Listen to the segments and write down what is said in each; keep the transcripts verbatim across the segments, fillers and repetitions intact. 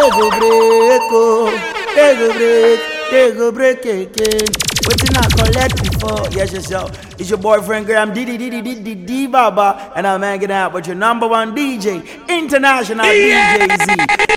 go break, oh, they go break, they go break again. Waiting I collect before, yes, yes, yo. It's your boyfriend Graham D D D D D D D Baba, and I'm hanging out with your number one D J, international yeah. D J Z.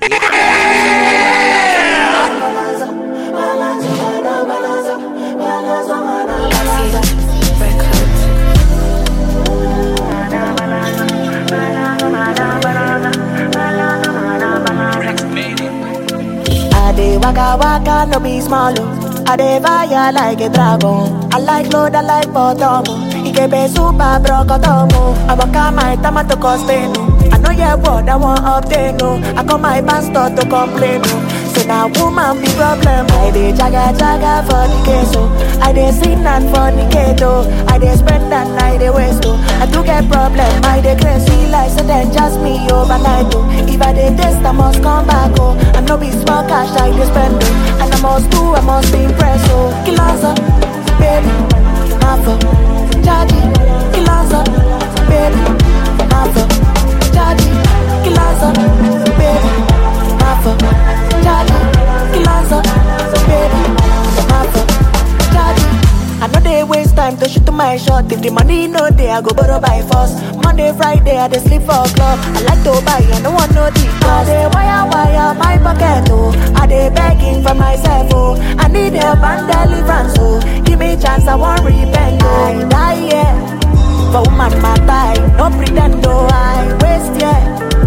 I dey waka waka, no be small. I dey fire like a dragon. I like load, I like bottom. Ikebe super brokotomo. I waka my tomato cospeno. I know your word, I want obtain no. I call my pastor to complain no. Say now woman be problem. I dey jaga jaga for the queso. I dey sin and fornicato. I dey spend and I dey waste oh. I do get problem. I dey crazy like so then just me overnight oh. If I dey test, I must come back oh. I know be small cash I dey spend oh. And I must do, I must be impressed oh. Kilanza, baby, Nafa, Jaji. Kilanza, baby, Nafa, Jaji. Kilanza, baby, Nafa, Jaji. Kilanza, baby, Nafa, Jaji. I know they waste time to shoot to my shot. If the money no day, I go borrow by force. Monday, Friday, I dey sleep for a club. I like to buy, I don't want no deep. I dey wire wire my pocket oh. I dey begging for myself oh. I need help and deliverance oh. Give me chance, I won't repent oh. I die yeah, for woman my die. No pretend oh, I waste yeah.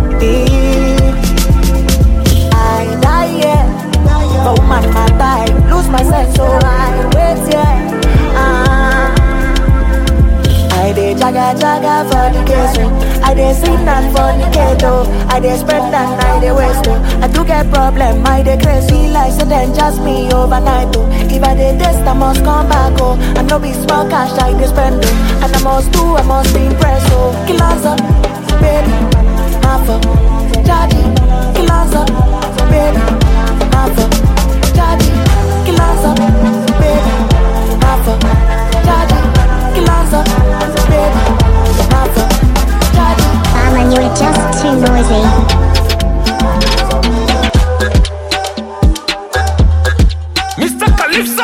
I die yeah, for woman my die. Lose my sense so I wait yeah. Ah. I dey jaga jaga for the queso. I dey sin and fornicato. I dey spend and I dey waste oh. I do get problem, I dey crazy like so then just me overnight oh. If I dey test, I must come back oh. I know be small cash I dey spend oh. And I must do, I must be impressed oh. Kilanza, baby, Nafa, Jaji. Kilanza, baby, Nafa, Jaji. Kilanza, baby, Nafa, Jaji. Kilanza, baby, Nafa, Jaji. Mama, you are just too noisy. Mister Calypso!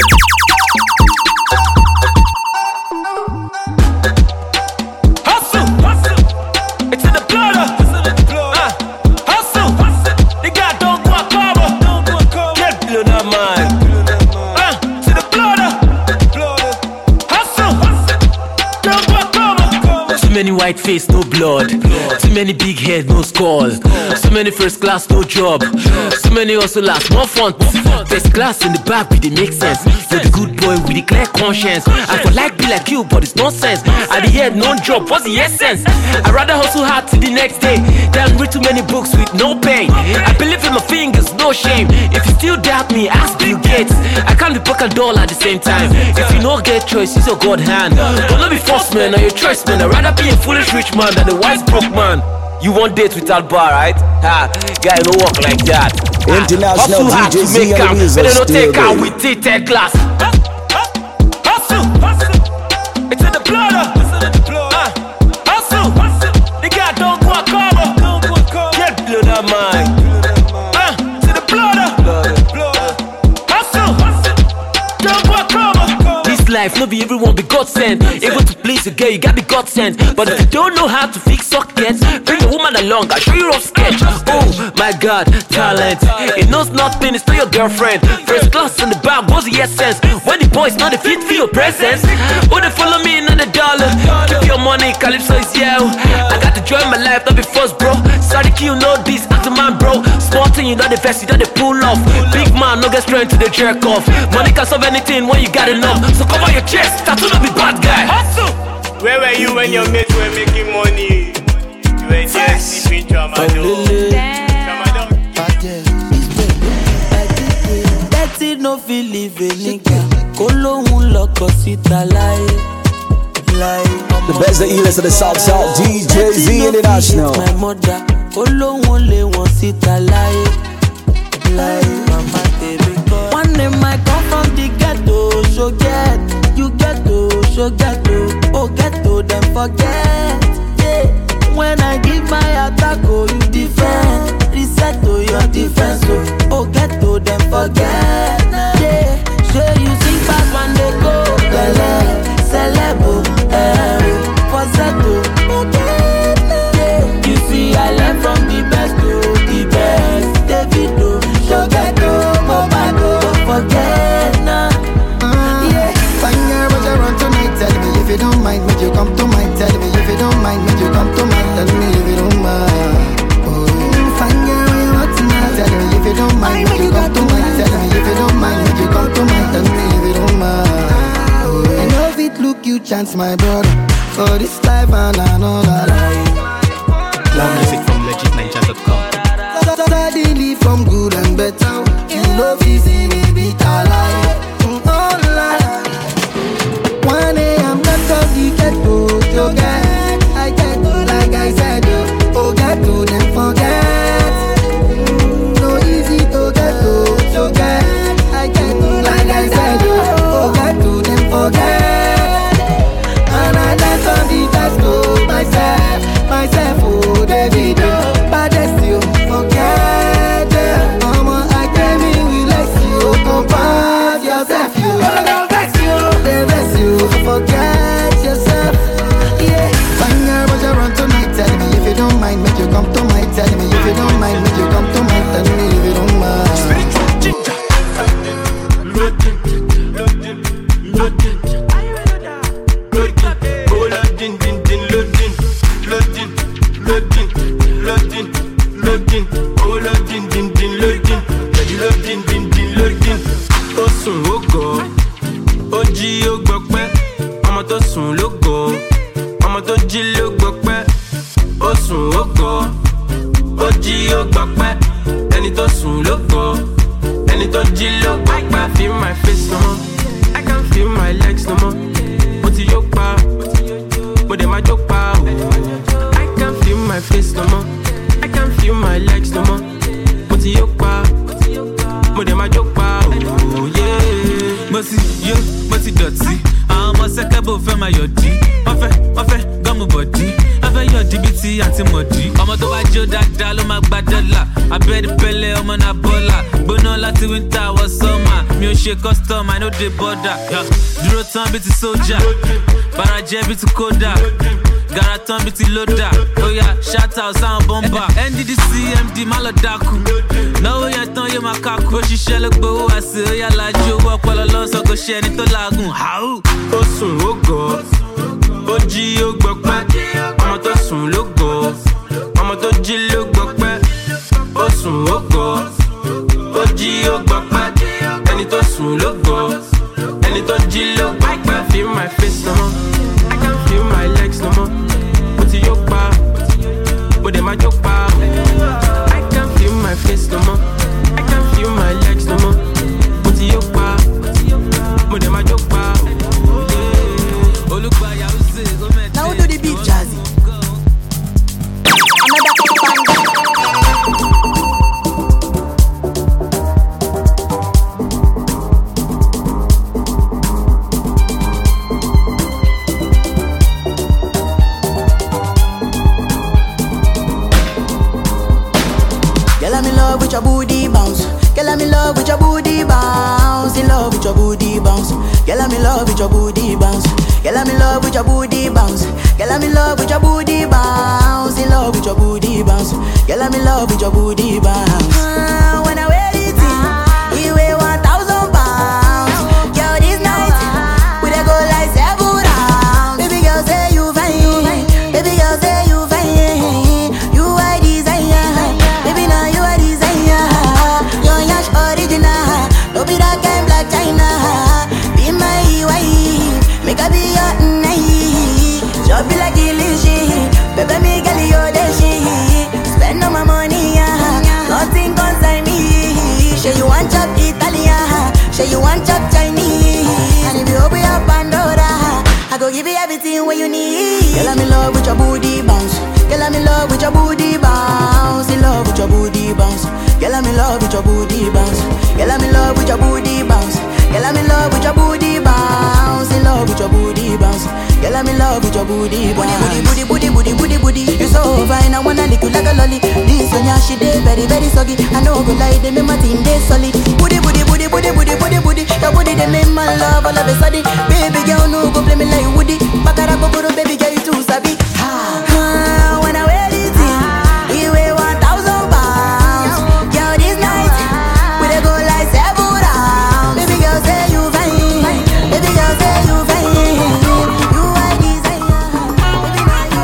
Hustle! Hustle! It's in the blood! Uh, hustle! The guy don't go a cover! Get below that mind! Uh, to the blood! Hustle! Don't go a cover! Too many white face, no blood. Too many big head, no scores. So many first class, no job. So many also last, more fun. First class in the back, we they make sense. You're the good boy with the clear conscience. I could like be like you, but it's nonsense. At the end, no job, what's the essence? I'd rather hustle hard till the next day than read too many books with no pay. I believe in my fingers, no shame. If you still doubt me, ask Bill Gates. I can't be pocket doll at the same time. If you no get choice, it's your God hand. But not be forced man or your choice man. I'd rather be a foolish rich man than a wise broke man. You want date without bar, right? Ha, guy, no work like that. International D J Z and Weasel but they don't still take out there. with T-Tech glass. Hustle, hustle. It's in the blood. Uh, hustle, hustle. The guy don't go a cover. Get below that mind. Uh, to the blood. Hustle, hustle. Don't go a cover. This life, no be everyone be God sent. Able to please a girl, you got the God sent. But if you don't know how to fix sockets, bring a woman along, I'll show you rough sketch. Oh my God, talent. It knows nothing, it's not your girlfriend. First class in the back, what's the essence? When the boys not the fit for your presence. Oh, they follow me in on the dollar. Keep your money, Calypso is yeah. I got to join my life, not be first, bro. Sorry, you know this, act a man, bro. Small thing, you know the vest, you know the pull off. Big man, no get strength to the jerk off. Money can solve anything when you got enough. So cover your chest, tattoo not be bad guy. Hustle! Where were you when your mates were making money? You were just sleeping tramadol. Tramadol. Betty no feel live a nigga. Kolohun loko sita lie. The best that illest of the South South D J Z International. My mother. Kolohun le won sita lie. Lie. Mama baby girl. One day I come from the ghetto. So get. You get to. So get to. Oh get to. Then forget. Yeah. When I give my attack, oh you defend. Reset to your not different, so oh get to them forget. Yeah, sure you sing fast when they go. Bele, celebo, eh, falsetto. Yeah, you see I learn from the best to the best. Davido, Shogeto, Mobado, don't forget now. Yeah, fine girl, but you run tonight. Tell me if you don't mind, would you come to mine? Tell me if you don't mind, would you come to mine? Tell me if you don't mind. Fine girl, when you want tonight. Tell me if you don't mind, would you come to mine? Tell me if you don't mind, would you come to mine? Tell me if you don't mind. I know if it look you chance, my brother, for this life and another life. More music from legit ninja dot com. Suddenly from good and better, you know if see me beat a lie. Oh lie. One a m left of the ghetto, to get, I get to like I said, oh get to them forget. No easy to get to, to get, I get to like I said, oh get to them forget. And I dance on the best to myself, myself, oh Davido, baddest you forget. Mama, I came in with less you, compare yourself, you. They bless you, forget yourself. Yeah, fine girl, but you run tonight. Tell me if you don't mind, make you come to my. Tell me if you don't mind, make you come to my. Tell me if you don't mind. Spiritual ginger. Loading, loading, loading. Loading, oh loading, din din loading, loading, loading, loading, loading, oh loading, din din loading, loading, din din loading. Ó sùn ó gọ̀, ó jí ó gbọpẹ́, ọmọ tó sùn ló gọ̀, ọmọ tó jí ló gbọpẹ́. Ó sùn ó gọ̀, ó jí ó gbọpẹ́, ẹni tó sùn ló gọ̀, ẹni tó jí ló gbọpẹ́. I can feel my face no more, I can feel my legs no more. Mo ti yó pa, mo dẹ̀ máa jó pa o. I can feel my face no more, I can feel my legs no more. Mo ti yó pa, mo dẹ̀ máa jó pa o. Yeah. Mo ti yó, mo ti dọ̀tí. Àwọn ọmọ sẹ́kẹ́bù fẹ́ máa yọ̀dí. Wọ́n fẹ́, wọ́n fẹ́ gọ́mù bọ̀dí. Wọ́n fẹ́ yọ̀dí bíi ti àti mọ̀dí. Ọmọ tó bá jó dáadáa ló máa gba dọ́là. Abẹ́rẹ́ pẹ̀lẹ́ ọmọ náà bọ́là. Gbóná láti wíńtà wọ sọ́mà. Mi ò ṣe custom, I no dey border. Dúró tán bíi ti sójà. Bàrà jẹ́ bíi ti kódà. Gàrà tán bíi ti lódà. Oya shout out sáwọn bọ́mbà. N D D C M D má lọ dákú. Náwó yẹn tán yóò máa kákú. Ó ṣiṣẹ́ ló gbowó àṣẹ. Ó yà lájú owó ọpọlọ lọ́sọ̀ kò ṣe ẹni tó làágùn. Ó sùn ó gọ̀, ó jí ó gbọpẹ́, ọmọ tó sùn ló gọ̀, ọmọ tó jí ló gbọpẹ́. Ó sùn ó gọ̀, ó jí ó gbọpẹ́, ẹni tó sùn ló gọ̀, ẹni tó jí ló gbọpẹ́. I can feel my face no more, I can feel my legs no more. Mo ti yó pa, mo dẹ̀ máa jó pa. I can feel my face no more, I can feel my legs no more. Mo ti yó pa, mo dẹ̀ máa jó pa. Now do the beat, Jazzy. Girl, I'm in love with your booty bounce. Girl, I'm in love with your booty bounce. In love with your booty bounce. Girl, I'm in love with your booty bounce. Girl, I'm in love with your booty bounce. Girl, I'm in love with your booty bounce. In love with your booty bounce. Girl, I'm in love with your booty bounce. Ah, when I wear it, you weigh one thousand pounds. Girl, this night we dey go like seven rounds. Baby girl, say you fine. Baby girl, say you fine. You are desire. Baby, now you are desire. Your yash original. No be that kind black China. Be my wife. Make I be your night. Chop you like delicious. Baby, me girl, you're the shit. Spend all my money, yeah. Nothing concern me. Say you want chop Italian. Say you want chop Chinese. And if you open your Pandora, I go give you everything what you need. Girl, I'm in love with your booty bounce. Girl, I'm in love with your booty bounce. In love with your booty bounce. Girl, I'm in love with your booty bounce. Girl, I'm in love with your booty bounce. Girl, I'm in love with your booty bounce. In love with your booty bounce. Girl, I'm in love with your booty bounce. Booty, booty, booty, booty, booty, booty. You so fine, I wanna lick you like a lolly. This one yeah, she dey very very soggy. I know go lie, they make my team dey solid. Booty booty booty booty booty booty booty. Your booty they make my love all of a sudden. Baby girl no go play me like Woody. Bakara go go baby girl you too sabi. Ha ha. When I wear it, you weigh one thousand pounds. Girl this night we dey go like seven rounds. Baby girl say you fine. Baby girl say you fine. You are desire. Baby now you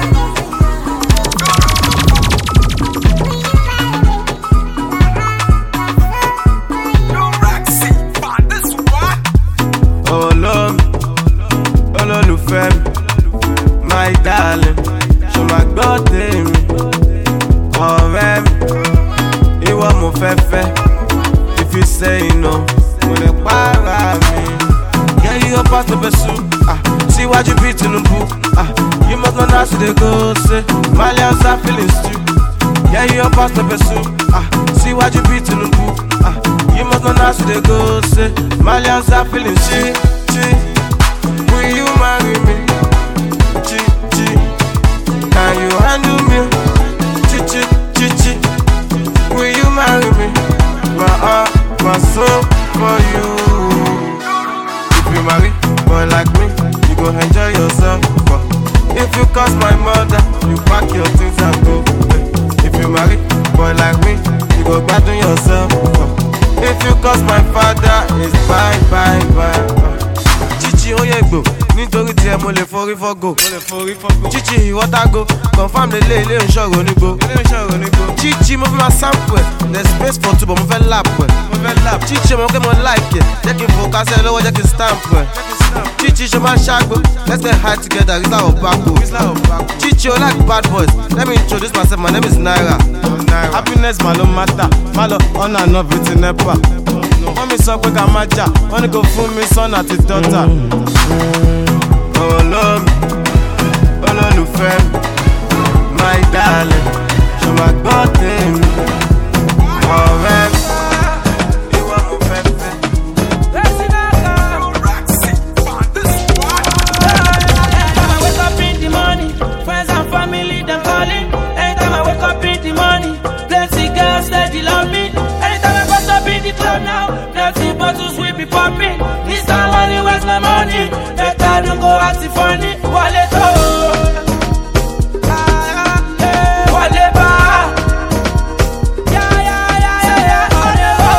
Oh love, oh lolùfẹ́ mi, my darling, ṣo ma gbọ́ tèmi, ọ̀rẹ́ mi, ìwọ mo fẹ́ fẹ́, if you say no, mo lè para mi. Yeah, you up past the pursue, ah, síwájú bí Tinubu, ah, you must know how to dey go, say, Malians are feeling stew. Yeah, you up past the pursue, ah, síwájú bí Tinubu, ah, you must know how to dey go, say, Malians are feeling stew. Will you marry me? Chi, chi. Can you handle me? Chi, chi, chi, chi. Will you marry me? My heart, my soul for you. If you marry boy like me, you go enjoy yourself. But if you cost my mother, you pack your things and go. If you marry boy like me, you go gbadun yourself. But if you cost my father, it's bye, bye, bye. Chichi oye gbo, nítorí tí ẹ mo lè forí fọ́gò. Chichi ìwọ́tàgò, confam lélẹ̀ ilé ìṣòro onígbò. Chichi mo fi ma sample ẹ̀, there's space for two but mo fẹ́ lap ẹ̀. Chichi mo kẹ́ mo like ẹ̀, jẹ́ kí n fò kásẹ̀ lọ́wọ́ jẹ́ kí n stamp ẹ̀. Chichi ṣe máa ṣàgbó, let's get high together, Rizla Obako. Chichi o like bad boys, let me introduce myself, my name is Naira. Happiness ma ló matter, má lọ ọ̀nà àná bíi ti nepa. Wọ́n mi sọ pé ká má jà, wọ́n ní kò fún mi son àti daughter. Olómi, olólùfẹ́ mi, my darling, ṣo ma gbọ́ tèmi, ọ̀rẹ́ mi, ìwọ mo fẹ́ fẹ́. Anytime I wake up in the morning, friends and family them calling. Anytime I wake up in the morning, plenty girls steady love me. Anytime I bust up in the club now, plenty bottles will be popping. This time money, where's my money? Better don't go acting funny. Wallet oh, wallet ba, yeah yeah yeah yeah yeah. Wallet oh,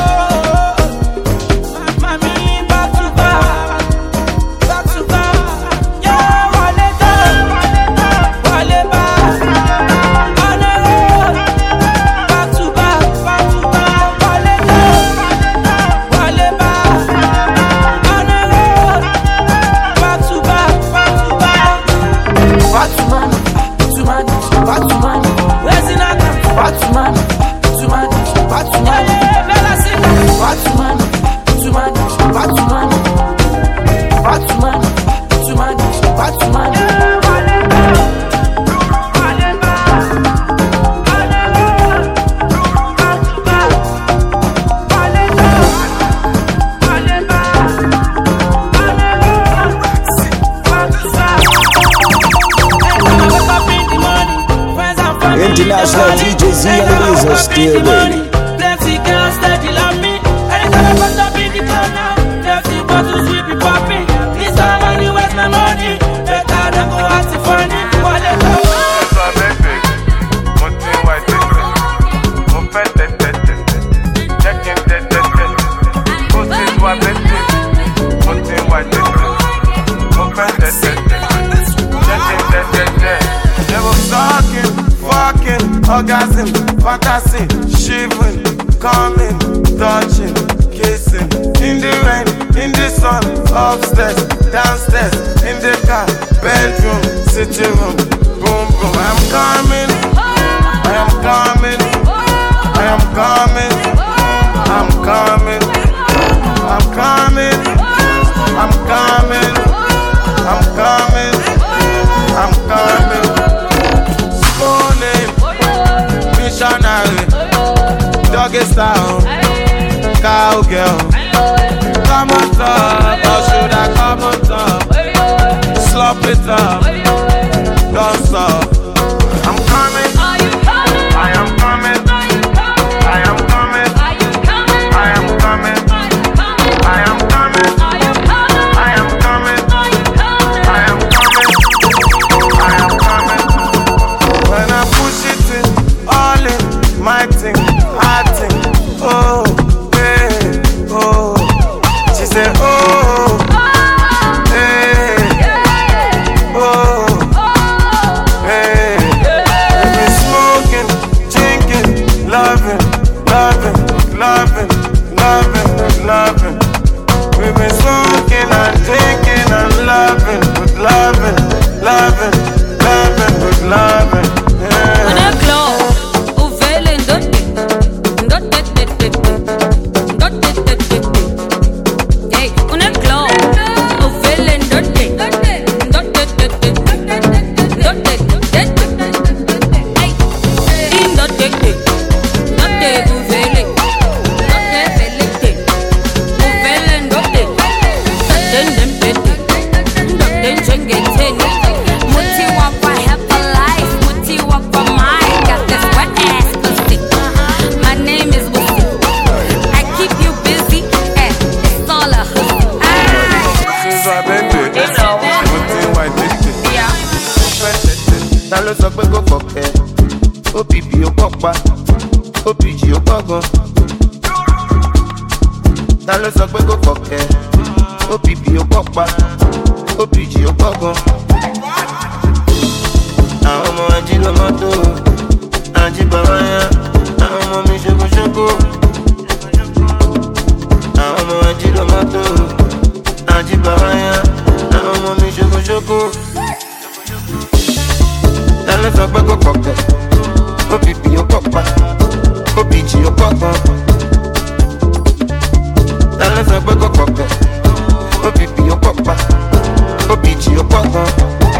mami back to back, back to back. Yeah, wallet oh, wallet ba, wallet oh, back to back, back to back. Wallet oh, wallet ba, wallet oh, back to back, back to back. Batman, Batman, Batman. Where's in that? Batman, Batman, Batman. Bella sing. Batman, Batman, Batman. Batman, Batman, Batman. International D J Z and Weezer still ready. Plenty girls steady love me. Anytime I bust up in the club now, plenty bottles will be popping. This time I knew where's my money. Better than go acting funny. Wallet oh. Orgasm, fantasy, shivering, coming, touching, kissing. In the rain, in the sun, upstairs, downstairs, in the car, bedroom, sitting room, boom boom. I am coming, I am coming, I am coming, I'm coming, I'm coming, I'm coming, I'm coming, I'm coming. Morning, missionary, doggy style, cowgirl. Come on top, or should I come on top? Slop it up, Ta ló sọ pé kò fọ̀kẹ́? O P P ó pọ̀ pa, O P G ó pọ̀ gan. Ta ló sọ pé kò fọ̀kẹ́? O P P ó pọ̀ pa, O P G ó pọ̀ gan. Àwọn ọmọ ají ló mọ́tò, ají bàbá yá. Àwọn ọmọ mi ṣokoṣoko. Àwọn ọmọ ají ló mọ́tò, ají bàbá yá. Àwọn ọmọ mi ṣokoṣoko. Ta ló sọ pé kò fọ̀kẹ́? O P P ó pọ̀ pa, O P G ó pọ̀ gan. Ta ló sọ pé kò fọ̀kẹ́? O P P ó pọ̀ pa, O P G ó pọ̀ gan.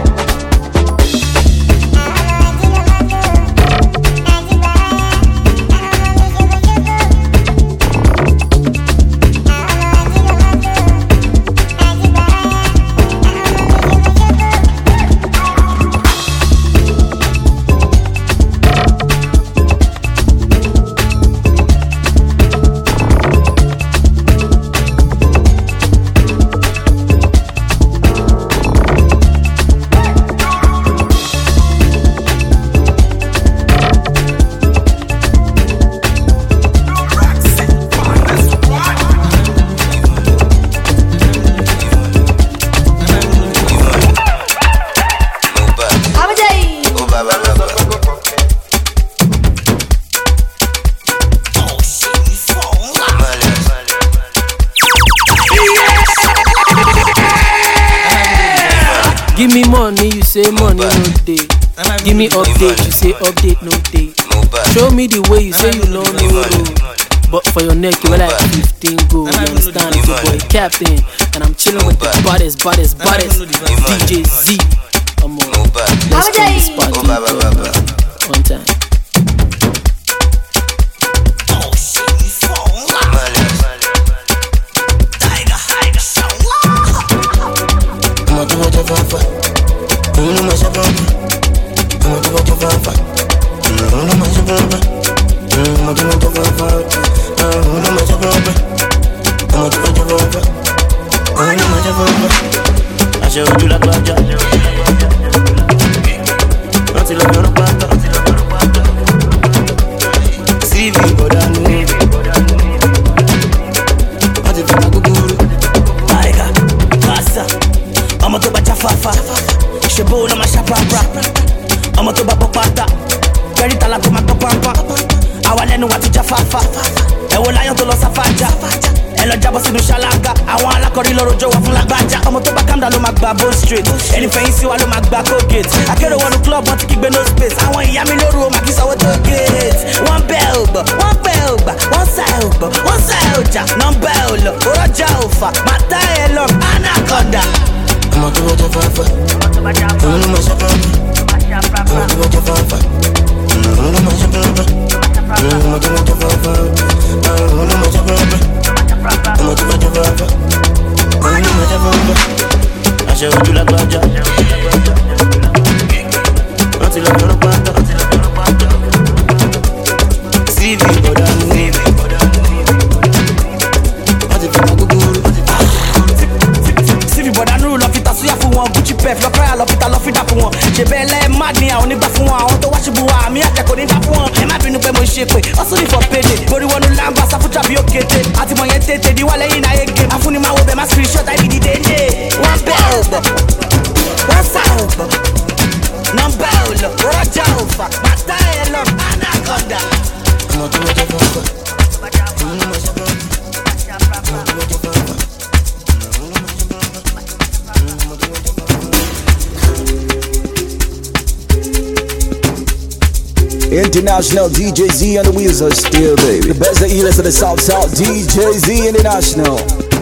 Give me money, you say money no day. Give me update, you say update no day. Show me the way, you say you know no road. But for your neck, you like fifteen gold. You understand? It's your boy Captain, and I'm chilling with the baddest, baddest, baddest D J Z. I'm on. Let's go this party one time. Aṣẹ ojú lágbájá, rántí lọ́jọ́ ló pátá. C V bọ̀dá nù, wọ́n ti fìlà gúgúrú. Àìká, pàṣà, ọmọ tó bá jáfáfá, ṣèbó ló máa ṣàpàpà. Ọmọ tó bá bọ́ pátá, kẹ́rìntàlá tó máa gbọ́ pàmpá. Àwa lẹ́nu wa ti jáfáfá, ẹ̀wọ̀ láyọ̀ tó lọ sáfájà. Ẹ lọ jábọ́ sínú ṣáláńgá, àwọn alákọ̀rí lọ́rọ̀ jọ wà fún lágbájá. Ọmọ tó bá kàmdà ló máa gba bone straight, ẹni fẹ̀yìn sí wa ló máa gba Colgate. Akérò wọnú club wọn ti kígbe no space, àwọn ìyá mi lóru o máa kí sanwó tó gate. Wọ́n bẹ́ ò gbọ́, wọ́n pẹ́ ò gbà, wọ́n sá ò gbọ́, wọ́n sá ò jà, nọ́mbà ò lọ, òrọ́jà ò fà, màtá ẹ̀ lọ, anaconda. Ọmọ tó bá jẹ́ fáfá, òun ló máa ṣe fáfá. Ọmọ tó bá jẹ́ fáfá, òun ló máa ṣe fáfá. Ọmọ tó bá jẹ́ fáfá, òun ló máa ṣe fáfá. Ọmọ tó bá jẹ́ fáfá, òun ló máa ṣe fáfá. Aṣẹ ojú lágbájá, rántí lọ́jọ́ ló pátá. C V bọ̀dá nù, wọ́n ti fìlà gúgúrú. C V bọ̀dá nù lọ fi tasúyà fún wọn, Gucci pef lọ́kọ́yà lọ fi ta lọ́ fi dà fún wọn. Ṣèbẹ́ ẹlẹ́ má ní àwọn onígbà fún wọn, àwọn tó wá ṣubú wa àmì àjẹkò ní dà fún wọn. Ẹ má bínú pé mo ṣe pé hustle for payday, borí wọnú lámbà sáfújà bí ó kété. Àtìmọ̀ yẹn tètè di wá lẹ́yìn náà yege. Afúnni máa wo bẹ̀ má screenshot àìbí di dédé. Wọ́n bẹ́ ò gbọ́, wọ́n sá ò gbọ́, nọ́mbà ò lọ, rọ́jà ò fà, màtá ẹ̀ lọ, anaconda. Ọmọ tó wọ́n jẹ́ fọ́fọ́, òun ló máa ṣe fọ́fọ́. Ọmọ tó wọ́n jẹ́ fọ́fọ́, òun ló máa ṣe fọ́fọ́. International D J Z on the wheels are still, baby. The best that you listen to South South D J Z International.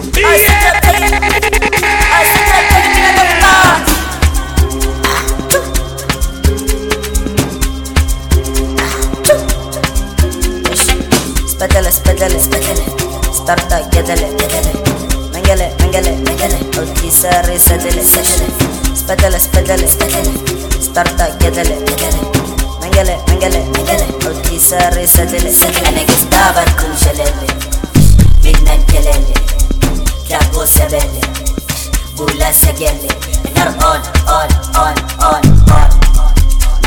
Spedele, spedele, spedele. Starta, gedele, gedele. Mengele, mengele, mengele. Olkisare, sedele, sedele. Spedele, spedele, spedele. Starta, gedele, gedele. Mengele, mengele, mengele. Olkisare, sedele, sedele. Ene gistaban kunşelele. Midnight kelele. Kabo sebele. Bula segele. Nar on, on, on, on, on.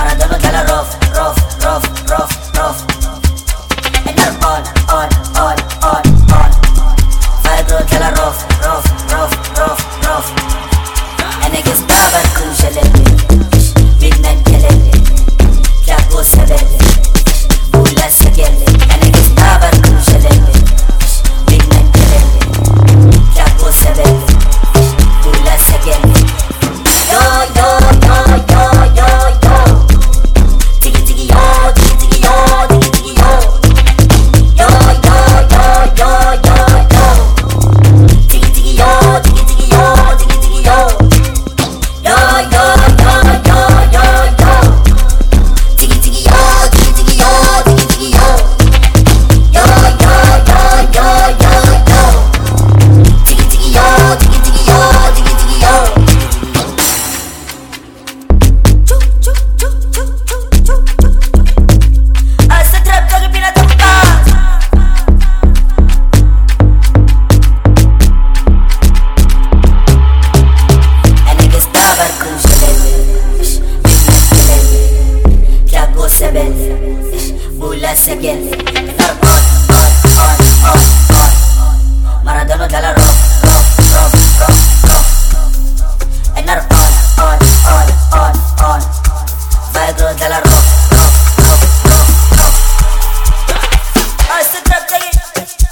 again. Nar on, on, on, on, on. Maradona della rock, rock, rock, rock, rock. E nar on, on, on, on, on. Viagro della rock, rock, rock, rock, rock. Oh, it's the trap, take it.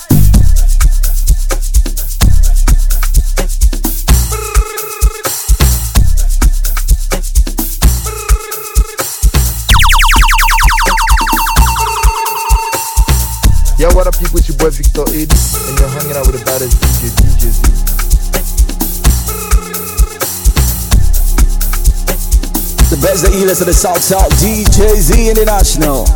Yo, what up, people? It's your boy Victor Ed, and you're hanging out with the baddest D J, D J Z. The best, the illest of the South South, D J Z International.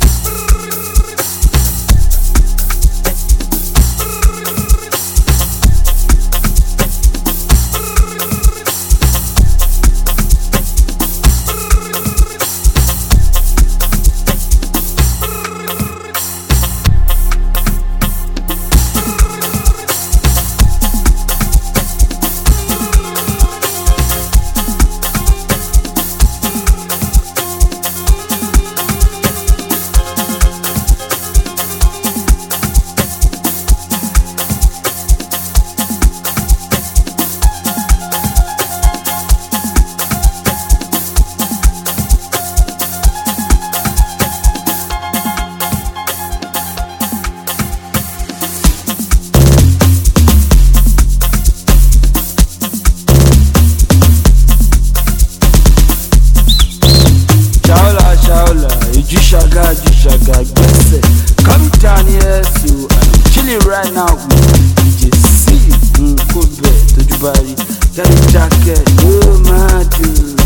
Come down here, so I'm chilling right now with D J C. Mm, good bed, to Dubai. Got a jacket, oh my dude.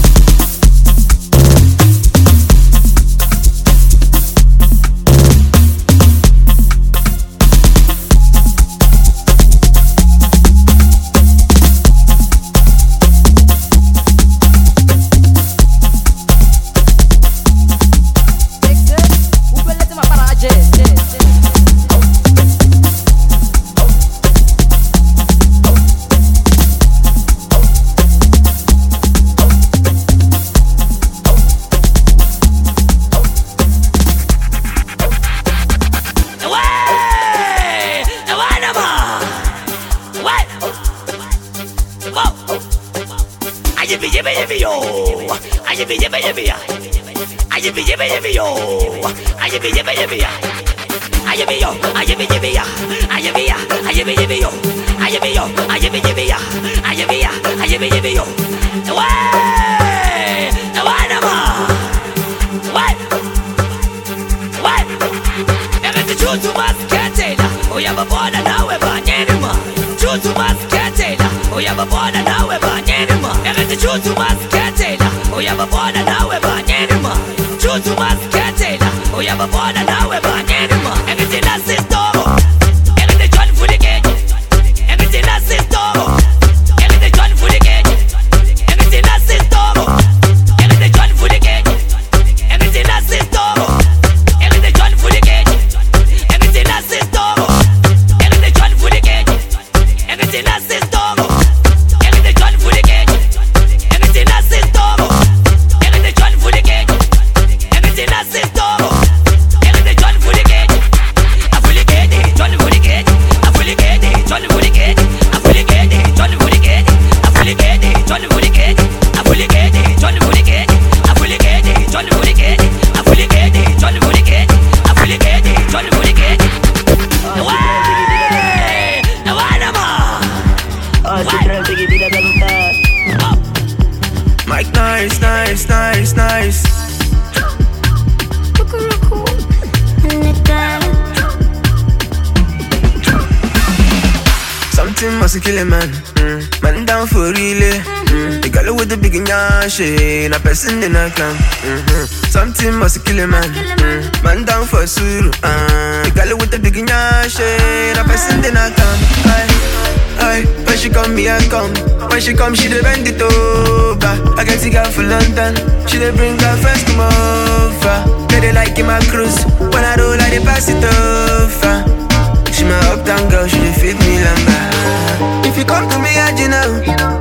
Na person in a clan. Mm-hmm. Something must kill a man. Mm. Man down for suru. Uh. The girl with the big nyash. Na person in a clan. Aye, aye. When she come, me I come. When she come, she dey bend it over. I get the girl for London. She dey bring her friends come over. They dey like in my cruise. When I roll, I dey pass it over. She my uptown girl. She dey fit me lamba. If you come to me, I you know.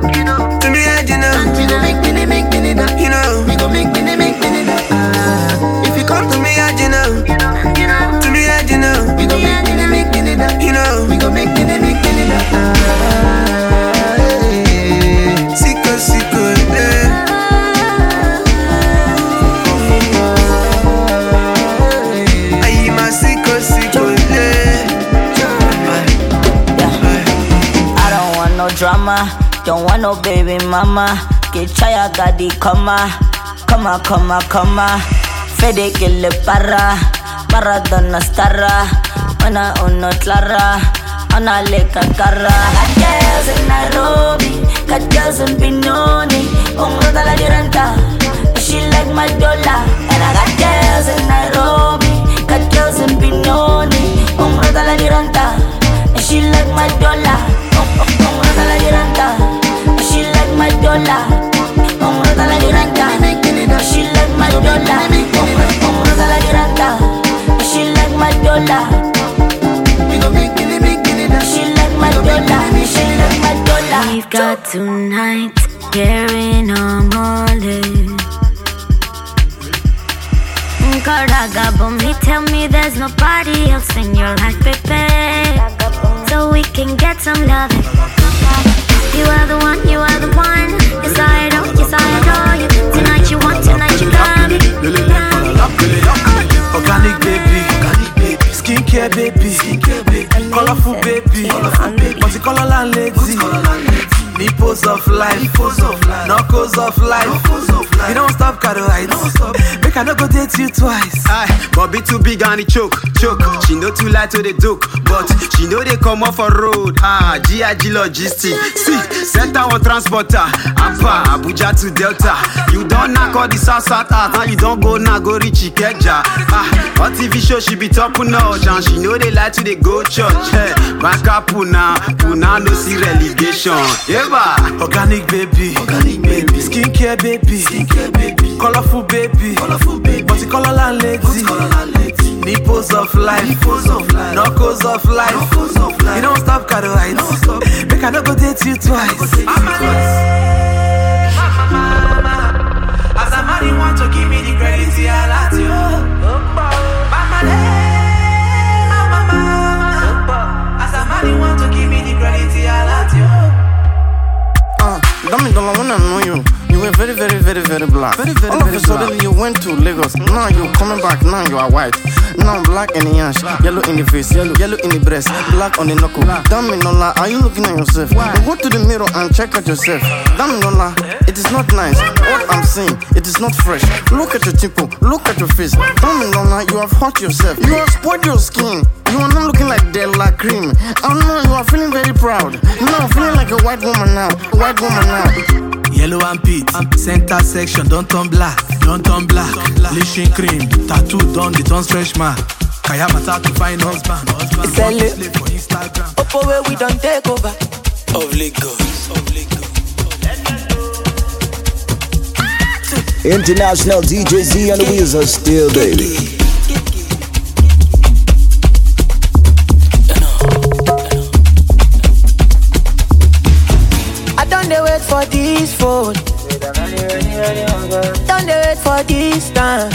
To me, I you know. You gon' make me, make me, you know. You gon' make me, make me, uh. If you come to me, I you know. drama. Don't want no baby mama. Get chaya gadi kama, kama kama kama. Fede que le para, Maradona starra. Mana uno clara, ana le cancarra. Got girls in Nairobi, got girls in Benoni. Umro da la diranta, she like my dollar. And I got girls in Nairobi, got girls in Benoni. Umro da la diranta, she like my dollar. Umro da la diranta, she like my dollar. Umro da la diranta, she like my dollar. Umro da la diranta, she like my dollar. We've got tonight, carrying on morning. Karaga, but me tell me there's nobody else in your life, baby. So we can get some love. You are the one, you are the one. Yes, I adore, yes, I adore you. Tonight you want, tonight you got it. Organic baby, organic baby, skincare baby, skincare baby, colorful baby, multicolor landlady, nipples of life, knuckles of life. You don't stop, Caro, I don't. Make I not go date you twice. Aye, but be too big and it choke, choke. She know too light to the doke, but she know they come off a road. Ah, G I G logistics. See, center one transporter, Apa, Abuja to Delta. You don't knock all the south south out, and you don't go now go reach Ikeja. Ah, on T V show she be top notch, and she know they like to they go church. Hey, back up Puna, Puna no see relegation. Eva, organic baby, organic baby, skincare baby, skincare baby, colorful baby, colorful baby, multicolor landlady, nipples of life, knuckles of life. You don't stop, Caro, I don't. Make I not go date you twice. As a man, you want to give me the credit, I like you. Mama, mama, as a man, you want to give me the credit, I like you. Uh, Dummy, don't wanna know you. You were very, very, very, very black. Very, very, All of a sudden black. You went to Lagos. Now you're coming back. Now you are white. Now black in the ash, yellow in the face, yellow, yellow in the breast, black on the knuckle. Damn it, Nola, are you looking at yourself? You go to the mirror and check at yourself. Damn it, Nola, it is not nice. What I'm saying, it is not fresh. Look at your temple, look at your face. Damn it, Nola, you have hurt yourself. You have spoiled your skin. You are not looking like Della Cream. I know you are feeling very proud. Now feeling like a white woman now, a white woman now. Yellow and pit, center section, don't turn black, don't turn black. Bleaching cream, tattoo done, the don't stretch mark. Kayamata to find husband, husband Sell it for Instagram. Oppo where we don't take over. Of Lagos, of Lagos. International D J Z and the wheels are still, baby. Don't they wait for this phone? Don't they wait for this time?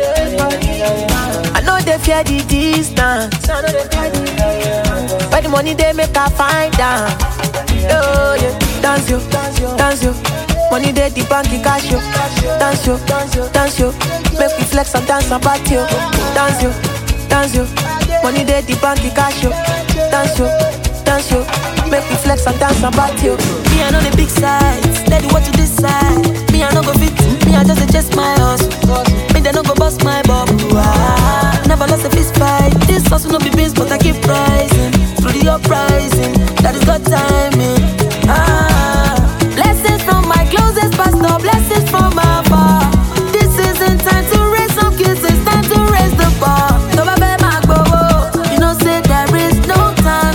I know they fear the distance. But the money they make I find down. Oh yeah, dance yo, dance yo. Money they the bank cash yo. Dance yo, dance yo. Make me flex and dance about you. Dance yo, dance yo. Money they the bank cash yo. Dance yo, dance yo. Make me flex and dance about you. Me I know the big size, steady what to decide. Me I no go fit, me I just adjust my hustle. Me they no go bust my bubble. Ah, never lost a fist fight. This hustle no be beans, but I keep rising through the uprising. That is God timing. Ah, blessings from my closest pastor, blessings from my bar. This isn't time to raise some kids, it's time to raise the bar. So my baby, my bobo, you know say there is no time.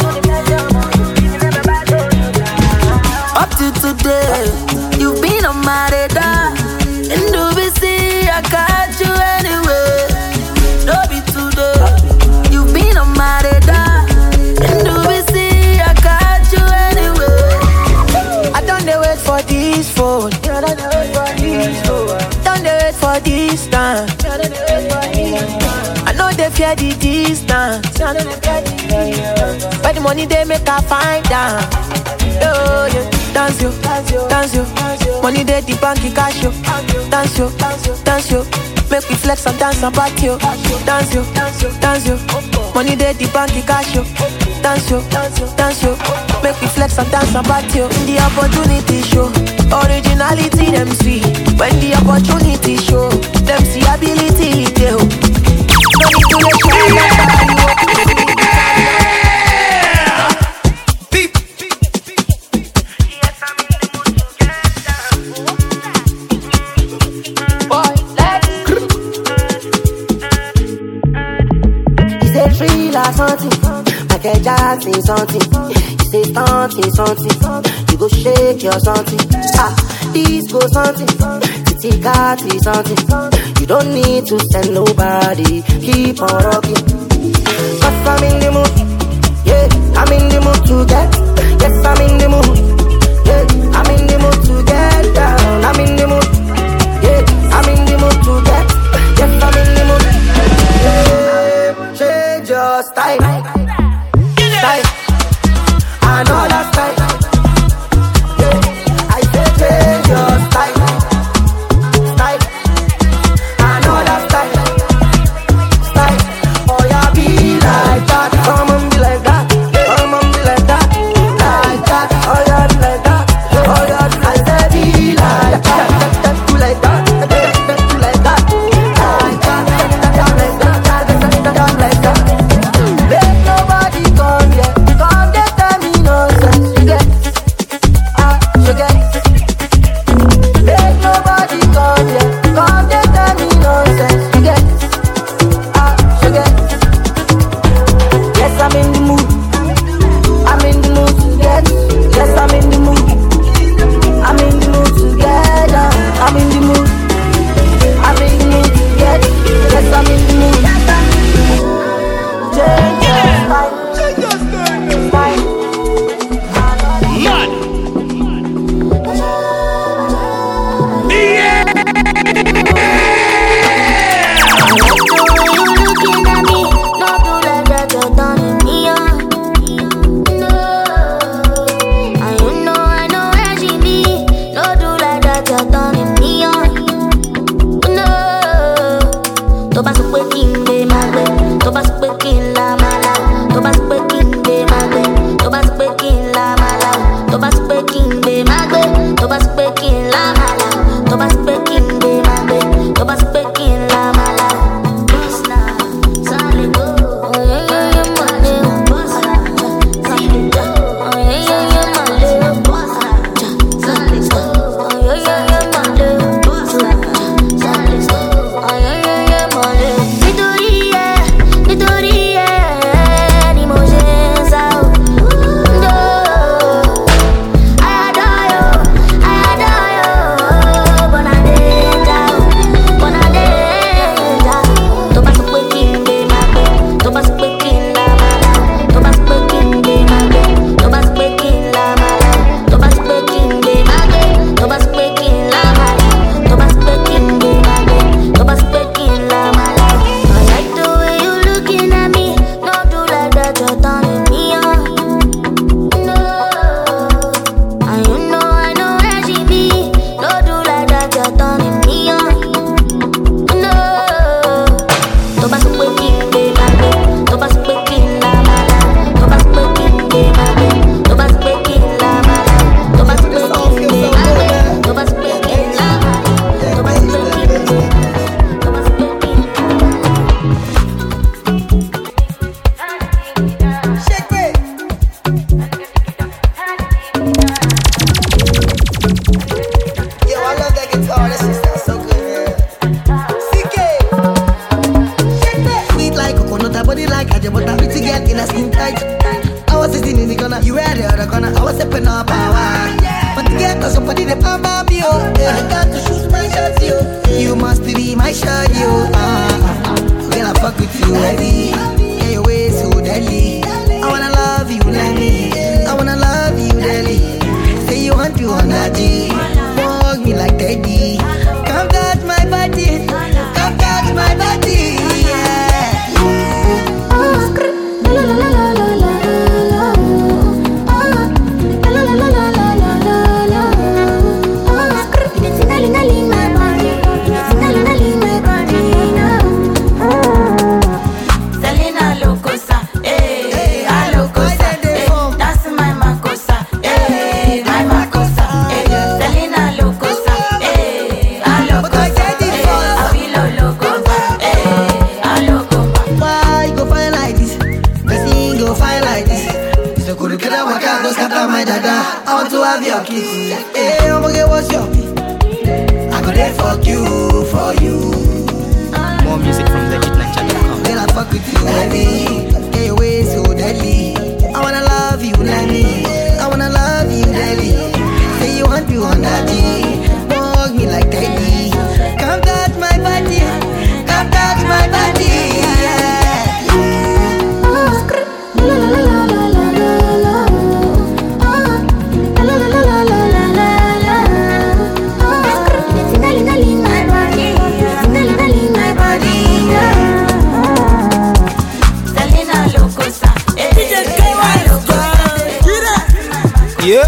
Up to today, you've been on my radar. And do we see I got you anyway? Don't be today, you've been on my radar. And do we see I got you anyway? I don't they wait for this phone. Don't they wait for this time? I know they fear the distance. But the money they make I find down. Oh yeah, dance yo, dance yo. Money they the bank cash yo. Dance yo, dance yo. Make me flex and dance about you. Dance yo, dance yo. Money they the bank cash yo. dance yo, dance yo. Make me flex and dance about you. The opportunity show, originality them see. When the opportunity show, them see ability they hope. No need to let you something, like a Jackson something. You say something, something, you go shake your something. Ah, this go something, titty catty something. You don't need to send nobody, keep on rocking. Cause I'm in the mood, yeah, I'm in the mood to get, yes I'm in the mood, yeah, I'm in the mood to get down. I'm in the mood, yeah, I'm in the mood to get, yes I'm in the mood, yeah, change your style, style, another style, yeah, I say change your style, style, another style, style, oh yeah, be like that, come on be like that, come on be like that, like that, oh yeah, everything. Hey, I'm gonna get what's your I go there fuck you, for you. More music from legit ninja dot com. Girl, I fuck with you, baby. Hey, way so deadly. I wanna love you, Nelly. I wanna love you, Nelly. Say you want to on that G. Hug me like Teddy. Come touch my body. Come touch my body. Yeah,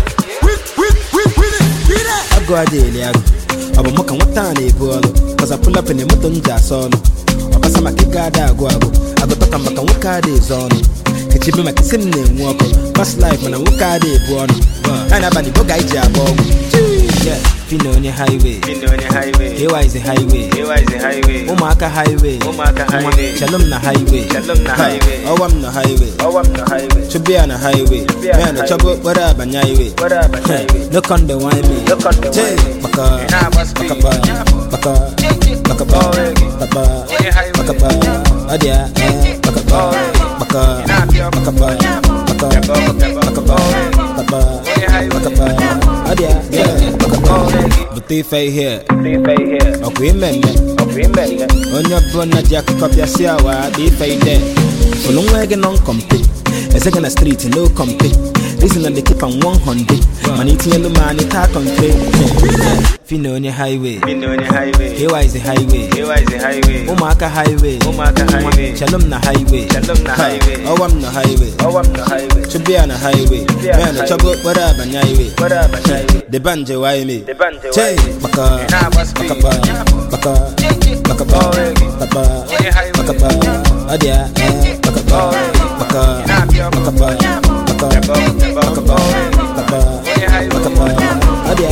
I go a daily. I go mock and what time they go. Cause I pull up in the mutton jazz on. I pass my kigada go. I go talk and back and what car days on. Can you be my same name walk? Past life when I walk out day born. And I'm the book I jab on. Yeah, Fino on the highway. Fino on the highway. Here is the highway. Here is the highway. Omaka highway. Omaka highway. Shalom na highway. Shalom na highway. Oh, I'm the highway. Oh, I'm the highway. Should be on the highway. Man, the trouble, what up, and highway. What up, and highway. Look on the wine me. Look on the wine me. Baka, baka, baka, baka, baka, baka, adia, baka, baka, baka, baka, baka, adia, yeah. But they fay here, okay, men, on your bonnet, Jack Copia Siawa, they fay there. For long wagon on compete, a second a street, no compete. Listen, and they keep on one hundred. Man, eating a man, it talk on trade. Fino on your highway, Fino on your highway. Here is the highway, here is the highway. Omaka highway, Omaka highway. Shalom na highway, Shalom na highway. Oh, I'm the highway, oh, I'm the highway. Should be on a highway. Man, the trouble, what up, and highway. What up, and highway. The banjo, why me? The banjo, why me? Baka, baka, baka, baka, baka, baka, adia, baka, baka, baka, baka, adia,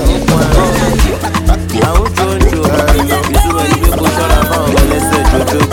I won't go to you. So many people turn around when they say to to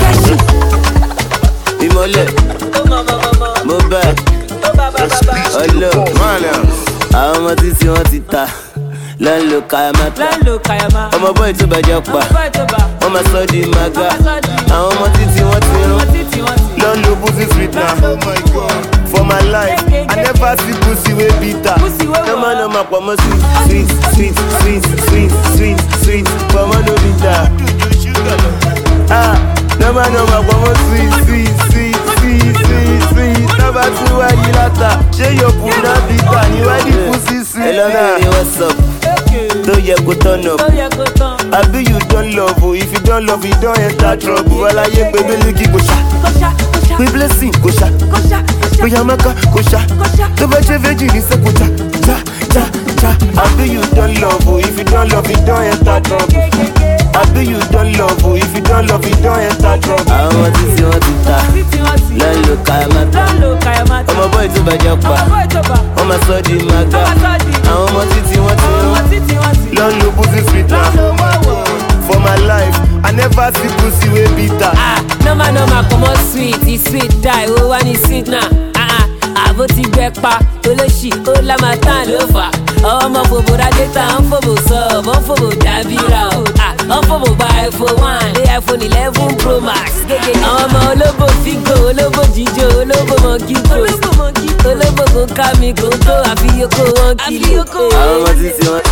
to. Imole, Mobile, Hello, àwọn ọmọ títí wọ́n ti ta lọ́nlọ́ kayamata ọmọ bọ́ọ̀ tó bàjẹ́ pa wọ́n máa sọ di maga àwọn ọmọ títí wọ́n ti rán lọ́nlọ́ pussy sweet na for my life I never see pussy wey bitter normal normal pọ̀mọ́ sweet sweet sweet sweet sweet sweet pọ̀mọ́ no bitter ah normal normal pọ̀mọ́ sweet sweet sweet sweet sweet sweet number two wáyé látà ṣé yóò kú náà bitter ni wáyé di pussy sweet na. Hello baby, what's up? Don't you go turn up? I be you don't love, oh. If you don't love, you don't enter trouble. Well, I ain't baby, look it, go sha. We blessing, go sha. We yamaka, go sha. The bache veggie is a go cha, cha, cha, cha. I be you don't love, oh. If you don't love, you don't enter trouble. I be you don't love, oh. If you don't love, you don't enter trouble. I want to see what you ta. Lolo kayamata. I'm a boy to bajapa. I'm a sodi maga. I'm a titi wati. Lolo pussy sweet na. For my life, I never see pussy way bitter. Ah, no man, no man, come on sweet, it's sweet die. Oh, one is sweet now. Ah ah, aboti bekpa, toloshi, oh la matan lofa. Oh, my fobo radeta, I'm fobo sub, I'm fobo dabira. Ah, I'm fobo buy for one, the iPhone eleven Pro Max. I'm a lobo figo, lobo jijo, lobo monkey post. Lobo go kami go to, I feel you go one kilo. I'm a titi one.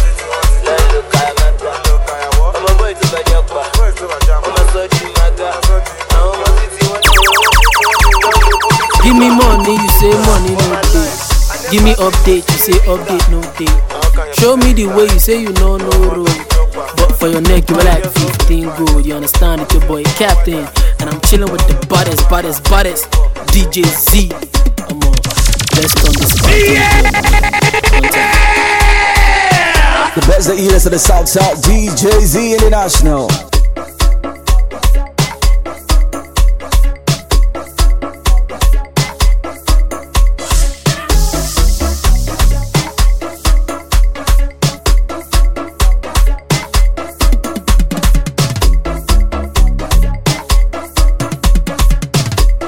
Give me money, you say money no day. Give me update, you say update no day. Show me the way, you say you know no road. But for your neck, you were like fifteen good. You understand it's your boy Captain, and I'm chilling with the baddest, baddest, baddest D J Z. Come on, let's come this yeah! The best that eat us of the South South, D J Z International.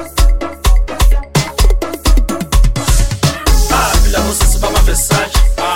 Ah,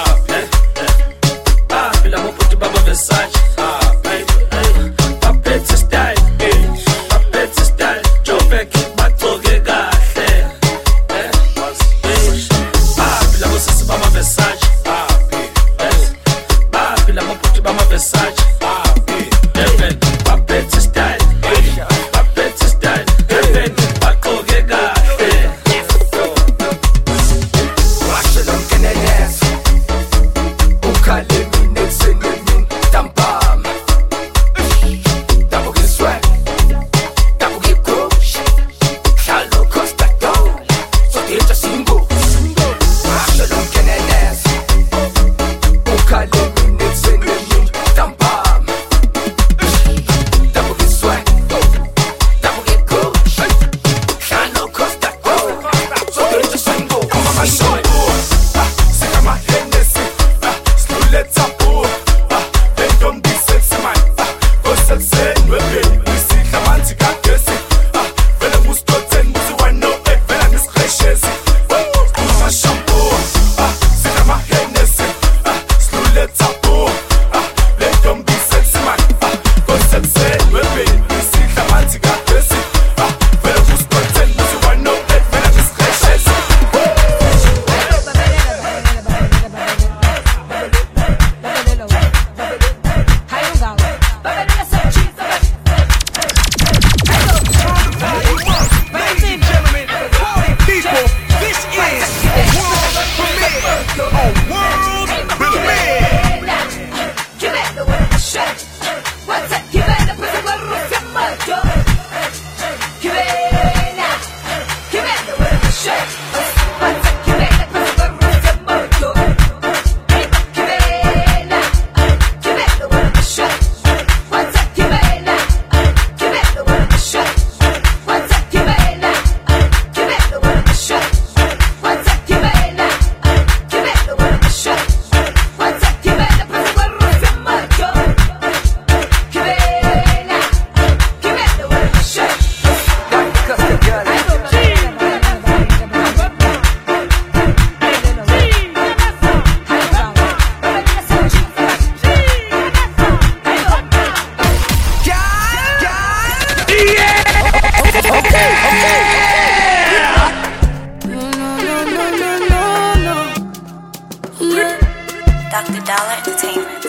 Doctor Dollar Entertainment.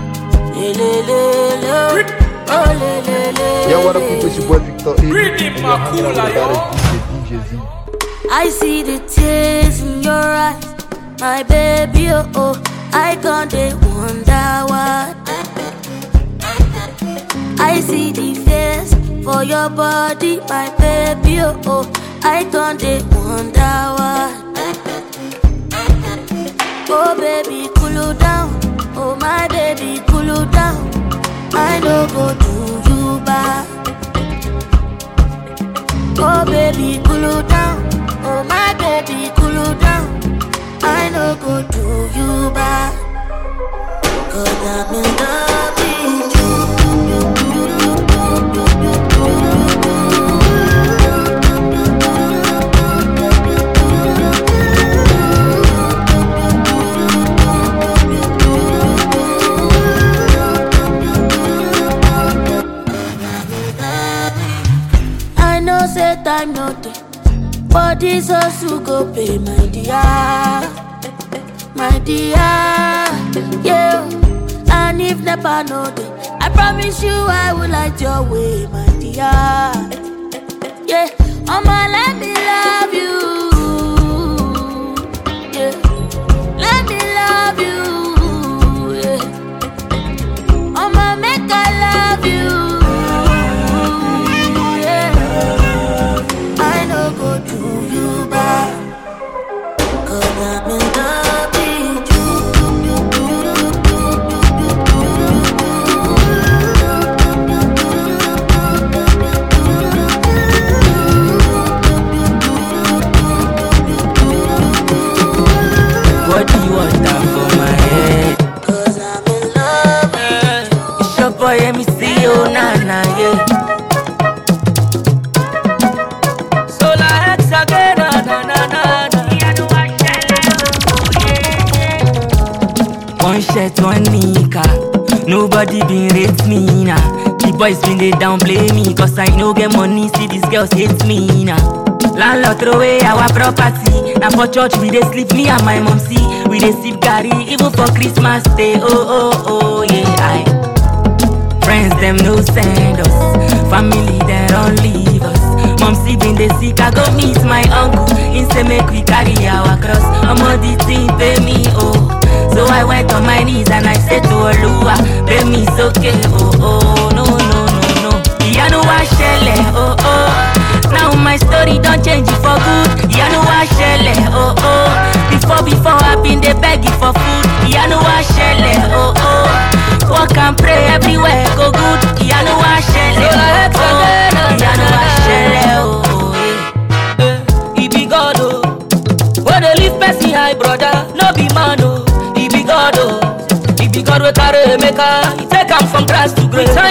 Yo, what up, people? It's your boy Victor E. And you're hanging out with the baddest D J, D J Z. I see the tears in your eyes, my baby, oh, oh. I can't wonder why. I see the face for your body, my baby, oh, oh. I can't wonder why. Oh baby, cool down. Oh my baby, cool down. I no go do you bad. Oh baby, cool down. Oh my baby, cool down. I no go do you bad. 'Cause I'm in love with you. Say time no day, but this also go pay, my dear, my dear, yeah. And if never no day, I promise you I will light your way, my dear, yeah. I'ma let me love you, yeah. Let me love you, yeah. I'ma make I love you. Go do you back, 'cause I'm in love with you. What do you want down for my head? 'Cause I'm in love with you. It's your boy M C, oh na na, yeah. One shirt, one nika. Nobody been rate me now. The boys been they downplay me, 'cause I no get money, see these girls hate me now. Landlord throw away our property. Now for church we dey sleep, me and my mom see. We dey sip garri, even for Christmas day. Oh oh oh yeah, I. Friends them no send us, family they don't leave us. Mom see been dey sick, I go meet my uncle. He say make we carry our cross. I'm all the thing pay me oh. So I went on my knees and I said to Olua, pay me it's okay, oh oh, no no no no. Ya know what shele, oh oh. Now my story don't change it for good. Ya know what shele, oh oh. Before before I been dey begging for food. Ya know what shele, oh oh. Walk and pray everywhere go good. Ya know what shele, oh oh. Ya know what shele, oh oh. Yeah. He be God oh. When they leave person high brother, no be man oh. God, oh, it be God we carry maker. He take him from grass to grace. Time and patience.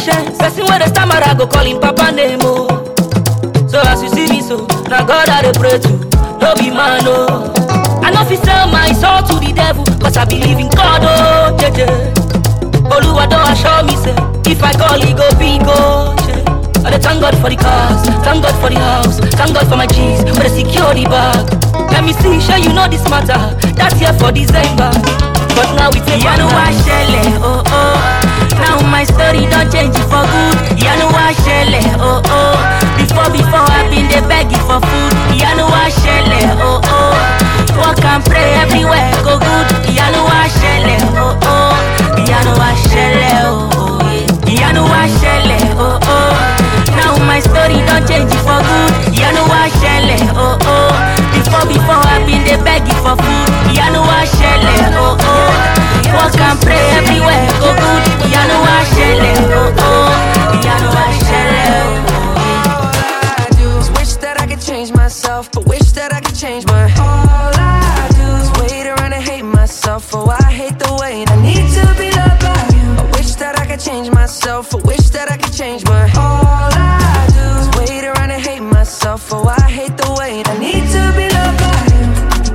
patience. Person with a stammer, I go call him Papa name, oh. So as you see me so, now God I dey pray to, no be man, oh. I know fi sell my soul to the devil, cause I believe in God, oh, jeje. Oluwa don assure me say, if I call he go big, oh, yeah. I dey thank God for the cars, thank God for the house, thank God for my G's, for the security bag. Let me see, sure you know this matter, that's here for December. But now it's a you know I shell, oh oh. Now my story don't change it for good. You know I shell, oh oh. Before before I been there begging for food. You know I shell, oh oh. Walk and pray everywhere, go good. You know I shell, oh oh. You know I shell, oh oh. You know I shell, oh oh. Now my story don't change it for good. You know I shell, oh oh. Before before I been there begging for food. You know I shell, oh oh. Walk and pray everywhere, go good. You know I shell, oh oh. You know I shell, oh oh. All I do is wish that I could change myself, but wish that I could change my. All I do is wait around and hate myself. Oh, I hate the way I need to be loved by you. I wish that I could change myself, but wish that I could change my. All I do is wait around and hate myself. Oh, I hate the way I need to be loved by you.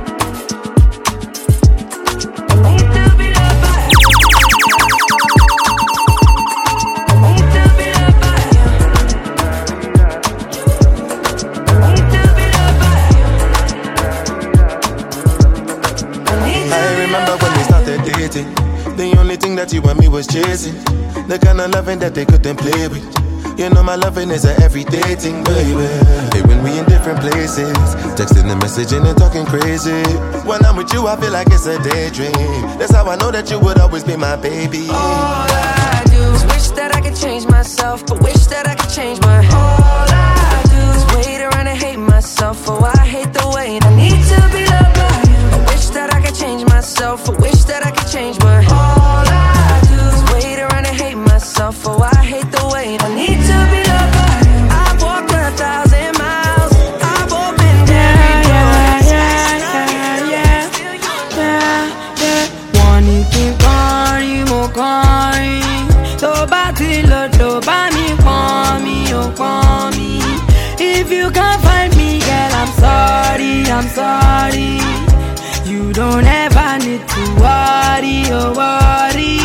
The only thing that you and me was chasing, the kind of loving that they couldn't play with. You know my loving is a everyday thing, baby. Hey, when we in different places, texting and messaging and talking crazy. When I'm with you, I feel like it's a daydream. That's how I know that you would always be my baby. All I do is wish that I could change myself, but wish that I could change my. All I do is wait around and hate myself. Oh, I hate the way I need to be loved by you. I wish that I could change myself, but wish that I could change my. All I do is wait around and hate myself. Oh, I hate the way I need to be loved by you. I've walked a thousand miles, I've opened every door. Yeah, yeah, yeah, yeah, yeah. Wọ́n ní kí n kọrin, mo kọrin. Tó bá ti lọ, tó bá mi pọ́n mi, ò pọ́n mi. If you can't find me, girl, I'm sorry, I'm sorry. You don't ever need to worry, oh worry.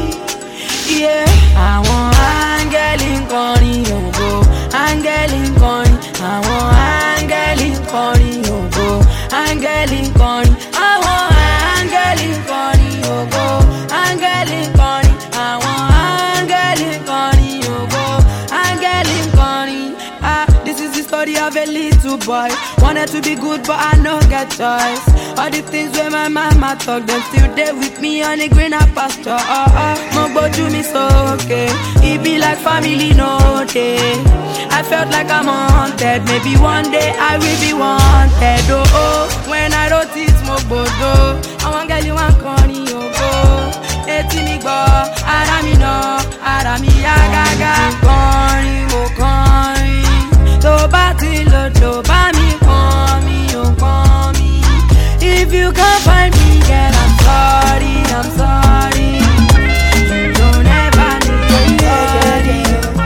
Yeah, àwọn áńgẹ́lì ń kọrin ògo, áńgẹ́lì ń kọrin, àwọn áńgẹ́lì ń kọrin ògo, áńgẹ́lì ń kọrin, àwọn áńgẹ́lì ń kọrin ògo, áńgẹ́lì ń kọrin, àwọn áńgẹ́lì ń kọrin ògo, áńgẹ́lì ń kọrin. Ah, this is the story of a little boy. Wanted to be good, but I no get choice. All the things where my mama talk, them still there with me on the greener pasture. Oh, oh, my boju me so okay. It be like family no day. I felt like I'm haunted. Maybe one day I will be wanted. Oh, oh, when I wrote it, my bojo. I want girl you want corny, oh, oh. Eti mi gbo, ara mi no, ara mi ya gaga. Corny, mo corny. Tó bá ti lọ, tó bá mi pọ́n mi, ò pọ́n mi. If you can't find me, girl, I'm sorry, I'm sorry. You don't ever need to worry.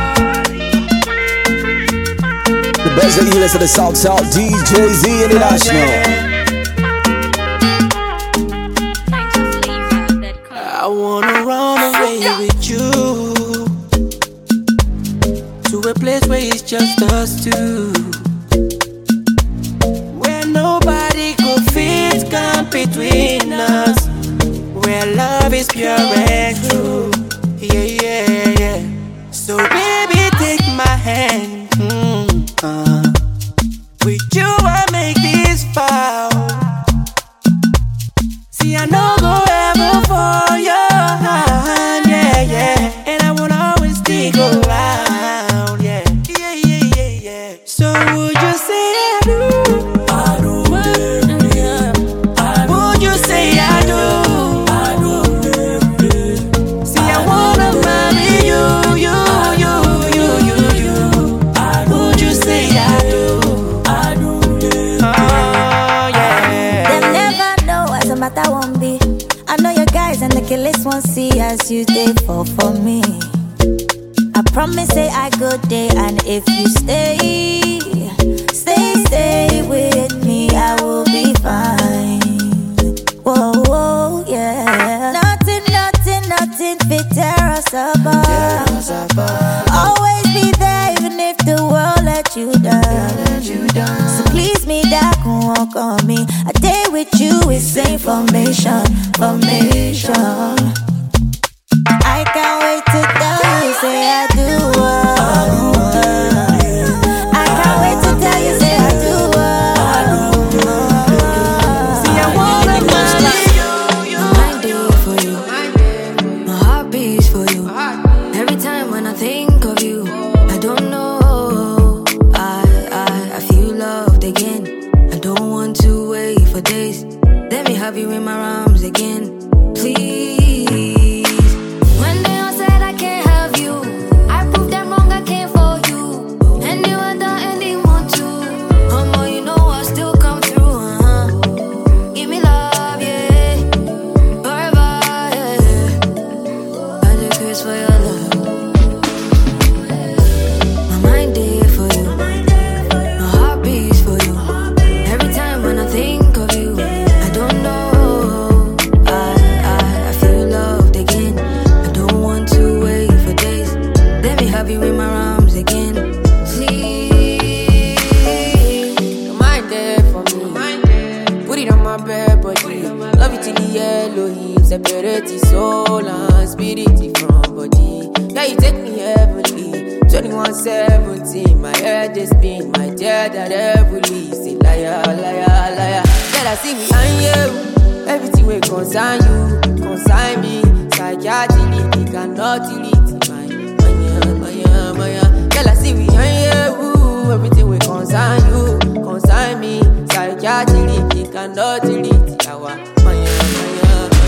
The best that you listen to South South D J Z International. I wanna run away with you to a place where it's just us two, where nobody could fit come between us, where love is pure and true. Yeah, yeah, yeah. So baby, take my hand. Mm, uh. With you I make this vow. See, I know go ever for your hand, yeah, yeah. And I will always stick around, yeah, yeah, yeah, yeah, yeah. So would you say I do? I do, yeah. Would you say I do? I do, yeah. See, I wanna marry you, you, you, you, you, you. Would you say I do? I do, yeah. Oh, yeah. They never know as a matter won't be. I know your guys and the killers won't see as you did for for me. I Promise say I good day, and if you stay, stay, stay with me, I will be fine. Whoa, whoa, yeah. Nothing, nothing, nothing fit tear us apart. Always be there, even if the world let you down. So please me, that can walk on me. A day with you is information, formation. I can't wait to tell you, say I do. I can't wait to tell you, say I do. See, I wanna you. My day for you, my heart beats for you. Every time when I think of you, I don't know. I I I feel loved again. I don't want to wait for days. Let me have you in my arms again, please. Separate soul and spirit from body. Yeah, you take me heavenly. twenty-one seventeen, my head is spin, my dead that heavily. Say liar, liar, liar. Tell I see me and you. Everything will concern you, concern me. Psychiatry, they cannot delete my maya, maya, maya. Tell I see me and you. Everything will concern you, concern me. Psychiatry, they cannot delete our maya, maya.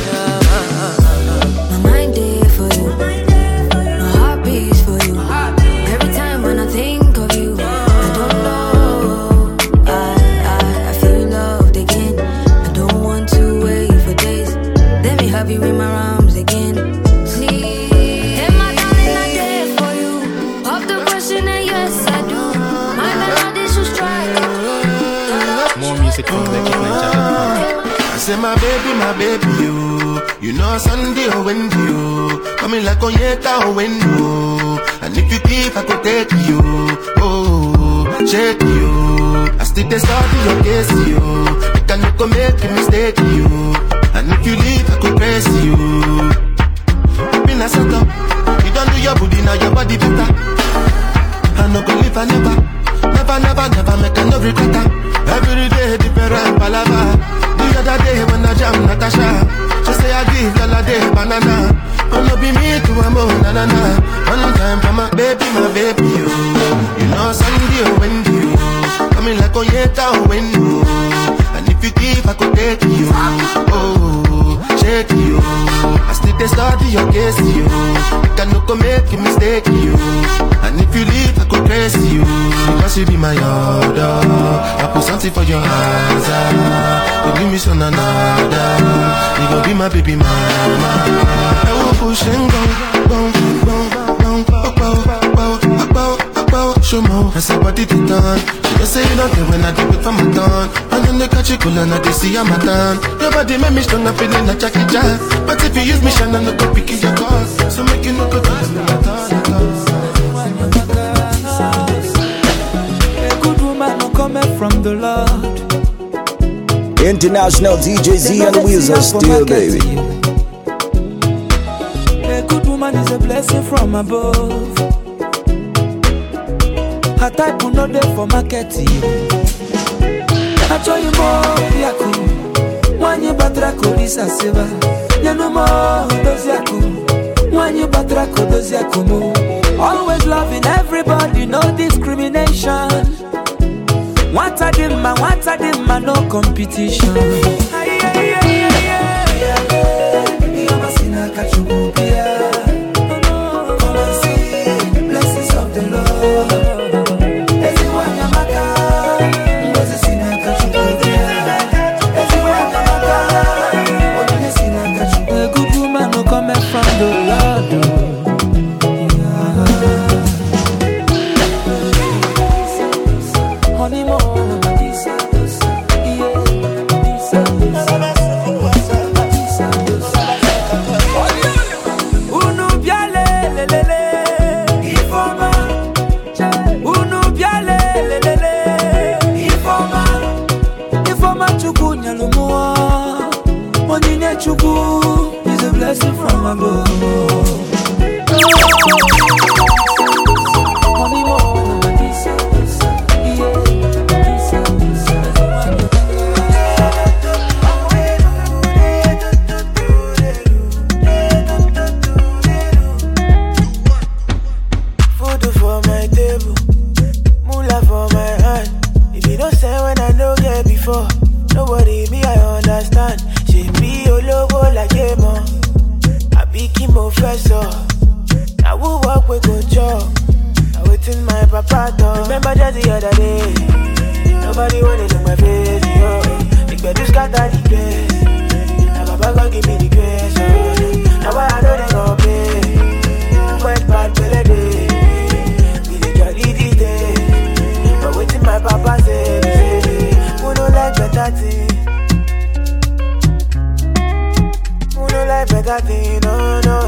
My mind day for you, my heart beats for you. Every time when I think of you, I don't know. I I I feel loved again. I don't want to wait for days. Let me have you in my arms again, please. Hey, my darling, I did for you. Pop the question and yes I do. My melody should strike. More music from the Kid Ninja dot com. I say my baby, my baby, you. You know Sunday or Wendy, you coming like Onyeka or Wendy, and if you keep, I could take you. Oh, shake you. I still the start in your case, you. You can never make a mistake, you. And if you leave, I could press you. Been a set up. You don't do your booty, now your body better. I no go live, I never, never, never, never make a no regret. Every day different palava. The other day when I jam Natasha, she say I give y'all a day banana. Oh no be me to a mo na na na. One time for my baby, my baby you. You know Sunday or Wendy you. Coming like Onyeka or Wendy. And if you give I could take you. Oh, shake you. I still they study your case you. You can no go make a mistake you. And if you leave I could trace you. Because you be my order. I put something for your hands. You give me some another. You gon' be my baby mama. I will push and go, go, go, go, go, go, go, go, go. Show more. I say body to turn. She just say you don't care when I do it for my gun. And then they catch you cool and I see I'm a done. Your body make me strong, I'm feeling like Jackie Chan. But if you use me, shine, I'm not gonna pick your cause. So make you no go dance me at all. A good woman no coming from the Lord. International D J Z and the wheels are still, baby. A good woman is a blessing from above. Her type will not there for marketing. I told you more, Yaku. When you batrako, this a silver. You know more, those Yaku. When you batrako, those Yakumo. Always loving everybody, no discrimination. What a dimma, what a dimma, no competition. Come and see the blessings of the Lord. A good woman no coming from the Lord. blessing from above. Money more than this, this, yeah. This, this, food for my table, moolah for my hand. If you don't say when I know get before, nobody me I understand. She be your logo like a man. I be Kimbo Professor. I will walk with good job. I wait in my papa door. Remember just the other day, nobody wanted to my face. Yo, big bed just got that the place. Now Baba gon' give me the grace. Oh, now I know they gon' pay. Went bad belly day. We dey jolly the day. But waiting my papa say, say, who no like better thing? Who no like better thing? No, no.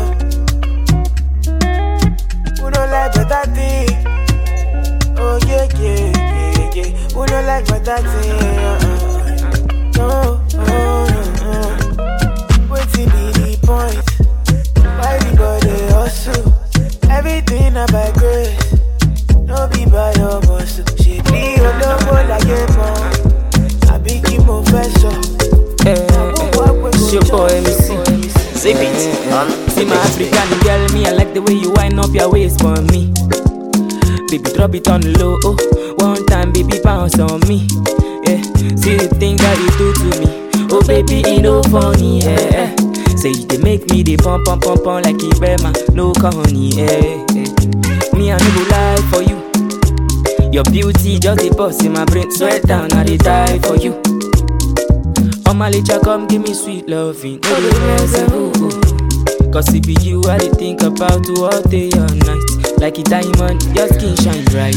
Who no like better thing? Oh yeah, yeah, yeah, yeah. Who no like better thing? Uh-uh. No, no, no, no. Waiting be the point. Why we go dey hustle? Everything about grace. No be by your muscle. She be your logo like a man. I be Kimbo Professor. It's your boy M C. Zip it on. See my African girl, me I like the way you wind up your waist for me. Baby, drop it on low. Oh, one time, baby, bounce on me. Yeah, see the thing that you do to me. Oh, baby, it no funny. Yeah, say you can make me the pump, pump, pump, pump like Ibema. No honey. Yeah, yeah. Me I no go lie for you. Your beauty just a bust in my brain. Sweat down, I dey die for you. On my licha, come give me sweet loving. No dey mess ooh, ooh. Cause it be you I dey think about all day all night. Like a diamond, your skin shine bright.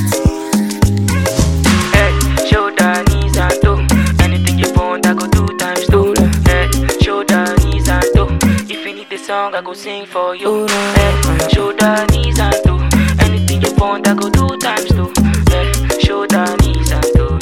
Hey, shoulder, knees and toe. Anything you want, I go do times two. Hey, shoulder, knees and toe. If you need the song, I go sing for you. Hey, shoulder, knees and toe. Anything you want, I go do times two. Hey, shoulder, knees and toe.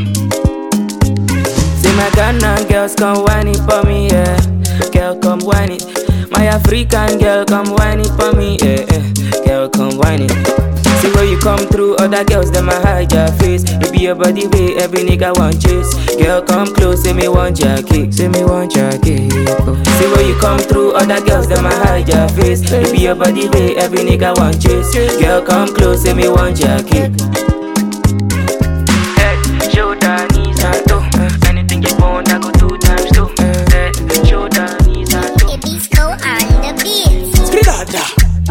Say my Ghana girls come whine it for me, yeah. Girl come whine it. My African girl come whine it for me, yeah, yeah. Girl come whine it. See where you come through, other girls them a hide your face. It be your body way, every nigga want chase. Girl come close, say me want your kick, say me want your kick. Oh. See where you come through, other girls them a hide your face. It be your body way, every nigga want chase. Girl come close, say me want your kick. Hey, shoulder, knees and toe. Anything you want, I go two times two. Hey, shoulder, knees and toe. Ibisco on the beat. Skridada.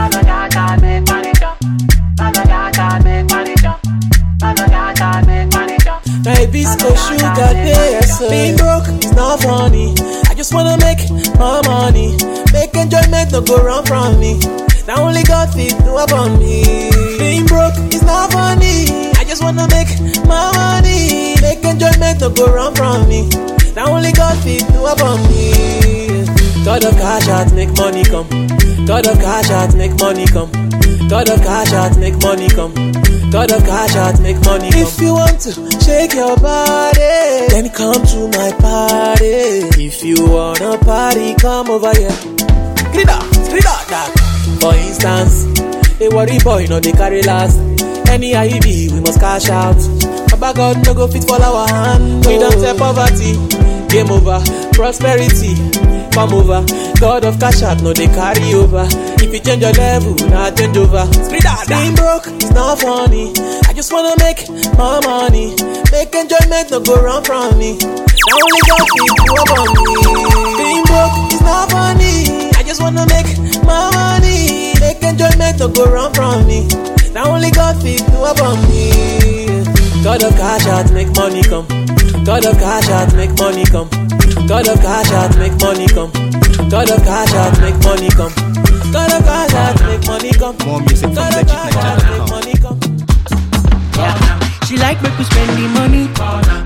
My Ibisco sugar day, so being broke is not funny. I just wanna make my money. Make enjoyment no go wrong from me. Now only God fit do upon me. Being broke is not funny. I just wanna make my money. Make enjoyment no go wrong from me. Now only God fit do upon me. God of cash out, make money come. God of cash out, make money come. God of cash out, make money come. God of cash out, make money come. If you want to shake your body, then come to my party. If you wanna party, come over here. Skrida, skrida, that. For instance, they worry boy, no they carry last. Any I be, we must cash out. Baba God no go fit for our hand. We don't say poverty, game over. Prosperity, come over. God of cash out, no they carry over. If you change your level, now change over. Being broke is not funny. I just wanna make my money. Make enjoyment no go wrong from me. Now only God fit do upon me. Being broke is not funny. I just wanna make my money. Make enjoyment no go wrong from me. Now only God fit do upon me. God of cash out, make money come. God of cash out, make money come. God of cash out, make money come. God of cash out, make money come. God of cash out, make money come. More music from God of cash out, make money come. Yeah. She like make we spend the money.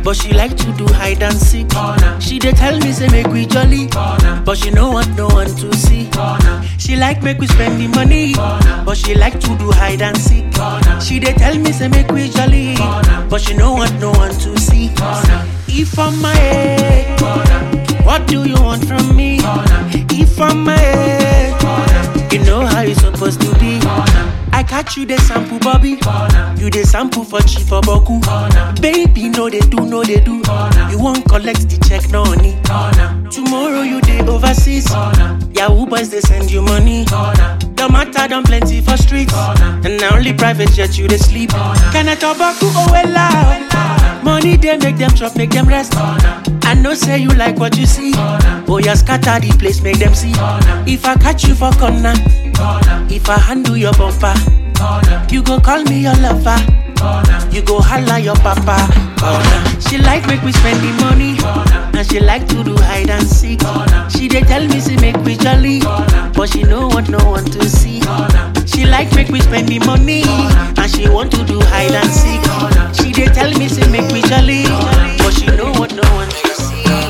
but she like to do hide and seek. She dey tell me say make we jolly, but she no want no one to see. She like make we spend the money, but she like to do hide and seek. She dey tell me say make we jolly, but she no want no one to see. If I'm my head, what do you want from me? If I'm my head, you know how you supposed to be. I catch you the sample, Bobby. You the sample for cheap for Boku. Baby, no they do, no they do. You won't collect the check, no honey. Tomorrow you day overseas. Yahoo boys they send you money. The matter done plenty for streets. And now only private jet you they sleep. Can I tobacco oh well loud? Money they make them chop, make them rest. I know say you like what you see. Oh yeah, scatter the place, make them see. If I catch you for corner, if I handle your bumper, you go call me your lover. You go holla your papa. She like make we spend the money, and she like to do hide and seek. She dey tell me say make we jolly, but she no want no one to see. She like make we spend the money, and she want to do hide and seek. She dey tell me say make we jolly, but she no want no one to see.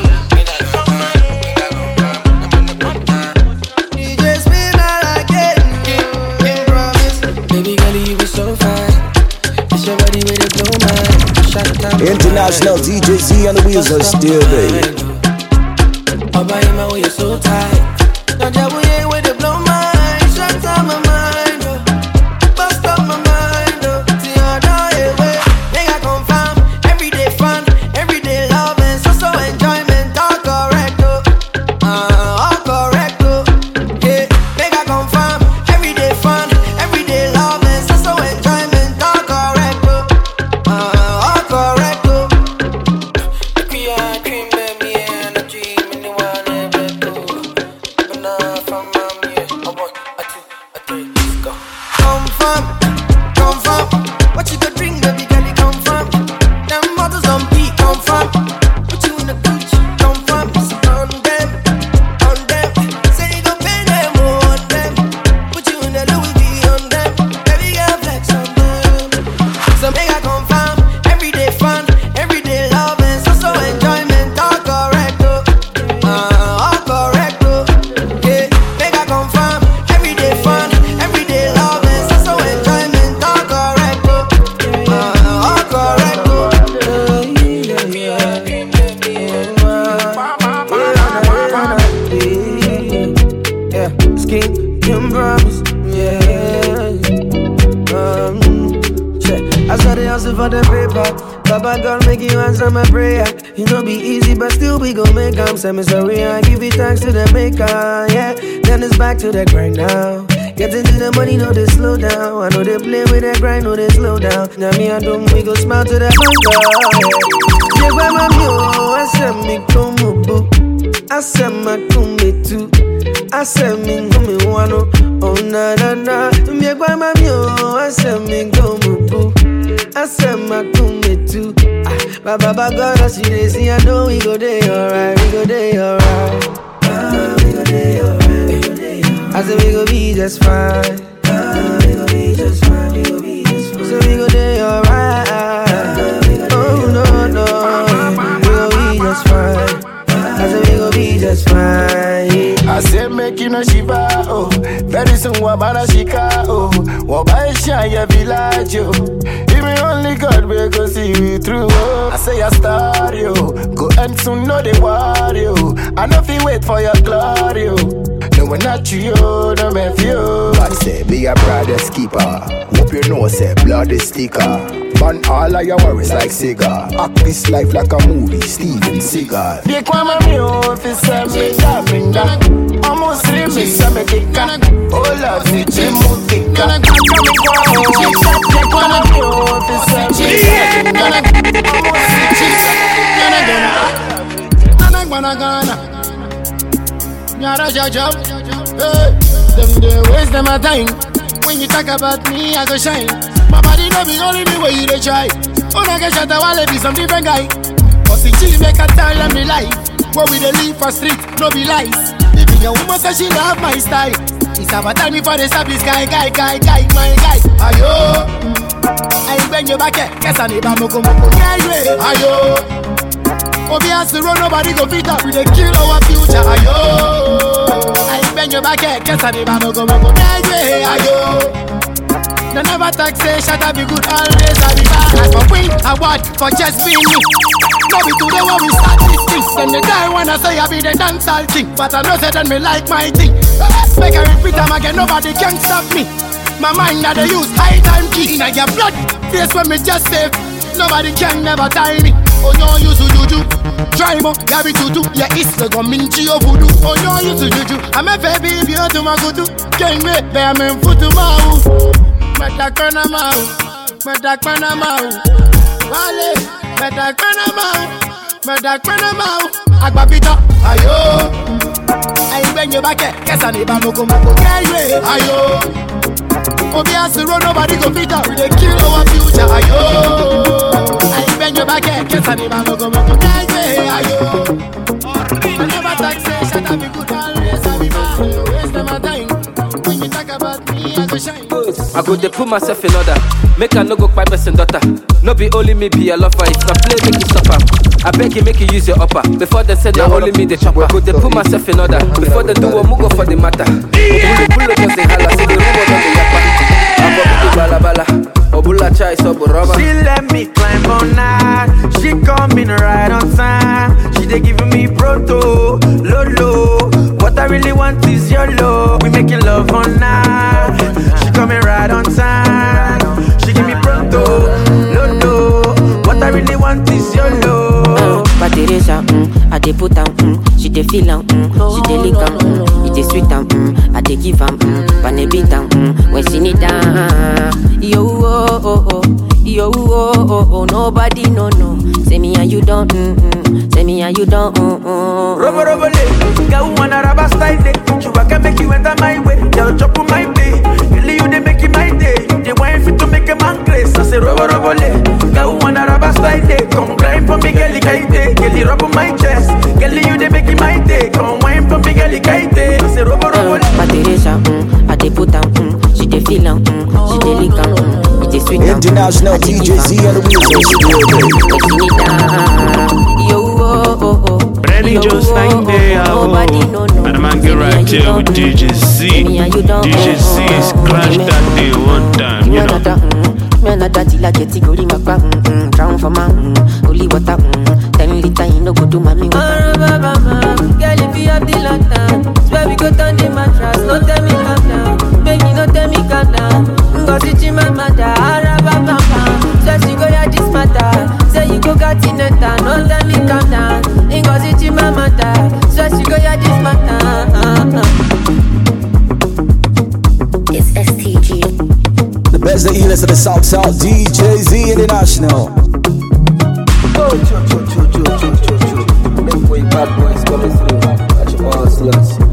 International D J Z on the wheels are still baby. Oba in my way, you're so tight. Now that way, where they blow my shut down my mind, oh. Bust up my mind, oh. See how I way. Make I confirm, everyday fun, everyday love, and so so enjoyment, all correct, oh. Uh, all correct, oh. Yeah, make I confirm, everyday fun, everyday love, and so so enjoyment, all correct, oh. Uh, all correct, oh. We are dream, baby, and a dream. For the paper, Baba God make you answer my prayer. It no be easy, but still we gon' make 'em. Say me sorry, I give it thanks to the maker. Yeah, then it's back to the grind now. Getting to the money, no they slow down. I know they play with that grind, no they slow down. Now me and them, we go smile to the banker. Yeah, yeah, my mio, I said me come boo. I said my come too. I said me come one oh na na na. Me yeah, my mio, I said me come boo. I said my kume too. Ah, Baba God, as you dey see, I know we go day alright, we go day alright. Ah, we go day alright. I said we go be just fine. Ah, we go be just fine, we go be just fine. So we go day alright. Oh no no, we go be just fine. I said we go be just fine. I said make you no shiva oh, very soon wabana shika oh, wabaisha ya village oh. Even only God will go see you through oh. I say I star yo, go and soon know they worry oh. I know if you wait for your glory oh. No one not you, no me few. God say be a brother's keeper. Hope you know say blood is sticker. Burn all of your worries like cigar. Act this life like a movie, Steven Seagal. They come at me oh, if it's a me that bring that. Almost three me some me kick up. Oh Lord, me chimo kick up. They come at me oh, if it's a me that bring that. Almost three me some me kick up. Nana gonna gonna. Nyara jajab, hey. Them they waste them a time. When you talk about me, I go shine. My body no be only me where you dey try. Oh, I get shot, I wanna be some different guy. But the chill make a tell them me life. Where we dey live for street, no be lies. If your woman say she love my style, it's about time me for the service guy, guy, guy, guy, my guy. Ayo, I bend your back, guess I need a moko moko. Yeah, ayo. Obi has to run, nobody go beat up. We dey kill our future, ayo. I bend your back, guess I need a moko moko. Yeah, ayo. No never talk say shut up, be good always. I be bad. I for win award for just being me. No be today when we start this thing. Then the guy wanna say I be the dancehall king, but I know say then me like my thing. Make I repeat them again, nobody can stop me. My mind that they use high time key. Inna your blood, face when me just save. Nobody can never tie me. Oh no, you to juju. Try mo, yabi tutu. Yeah, it's the gominchi of voodoo. Oh no, you to juju. I'm a baby, if you to my kutu. Can't wait, bear me foot to my Metakana mau, metakana mau, wale, metakana mau, metakana mau, agbapita, ayo, ayi bend your back, guess I need a moko moko, yeah, ayo, Obi has to run, nobody go beat up, we dey kill our future, ayo, ayi bend your back, guess I need a moko moko, yeah, ayo, I never talk say shut up, be good always, I be bad, you waste my time, when you talk about me, I go shine. I go dey put myself in order. Make I no go kpai person daughter. No be only me be a lover. If I play, make you suffer. I beg you, make you use your upper. Before they say na only me the chopper. Go dey put myself in order. Before they do what go for the matter. Pull pull cause they holla. Say the rumor don dey yappa. I go be the bala bala. Obula chai so rubber. She let me climb on night. She coming right on time. She dey giving me proto, lolo. What I really want is your love. We making love on night. She coming right on time. She give me pronto, lolo. What I really want is your love. But Teresa, mm, I dey put am, mm, she dey feel am, mm, she dey lick am, mm, it dey sweet am, mm, I dey give am, mm, pane beat am, mm, when she need am. Yo oh oh oh, yo oh oh oh, nobody no no. Say me and you don't, mm mm. Say me and you don't, mm mm. Robo robo le, girl wanna rubber style day. You can make you enter my way, girl chop on my day. Girl you dey make it my day. They want fit to make a man grace. I say robo robo le, girl wanna rubber style day. Come grind for me, girl kite. Girl you rub on my chest, girl you dey make it my day. Come wine for me, girl kite. I say robo robo le. But Teresa, mm, I dey put am, mm, she dey feel am, mm, she dey lick am, mm, it dey sweet am. International D J Z and the Wheels. Yo oh oh oh. Brandon just like they are. And man get right here with D J Z. D J Z scratch that day one time, you know. Man, I dirty like a tigori mapa, mm, drown for my, mm, holy water, mm, ten liter, you no go do mommy water. Girl, if you have the lantern, swear we go down the mattress, no tell me calm down, baby, no tell me calm down. Go see my mother, araba papa, swear she go hear this matter, say you go got in the town, no tell me calm down. Go see my mother, swear she go hear this matter. It's S T G. The best, the illest of the South South, D J Z International. Oh, cho, cho, cho, cho, cho, cho, cho. Make way bad boys coming through. Watch your all sluts.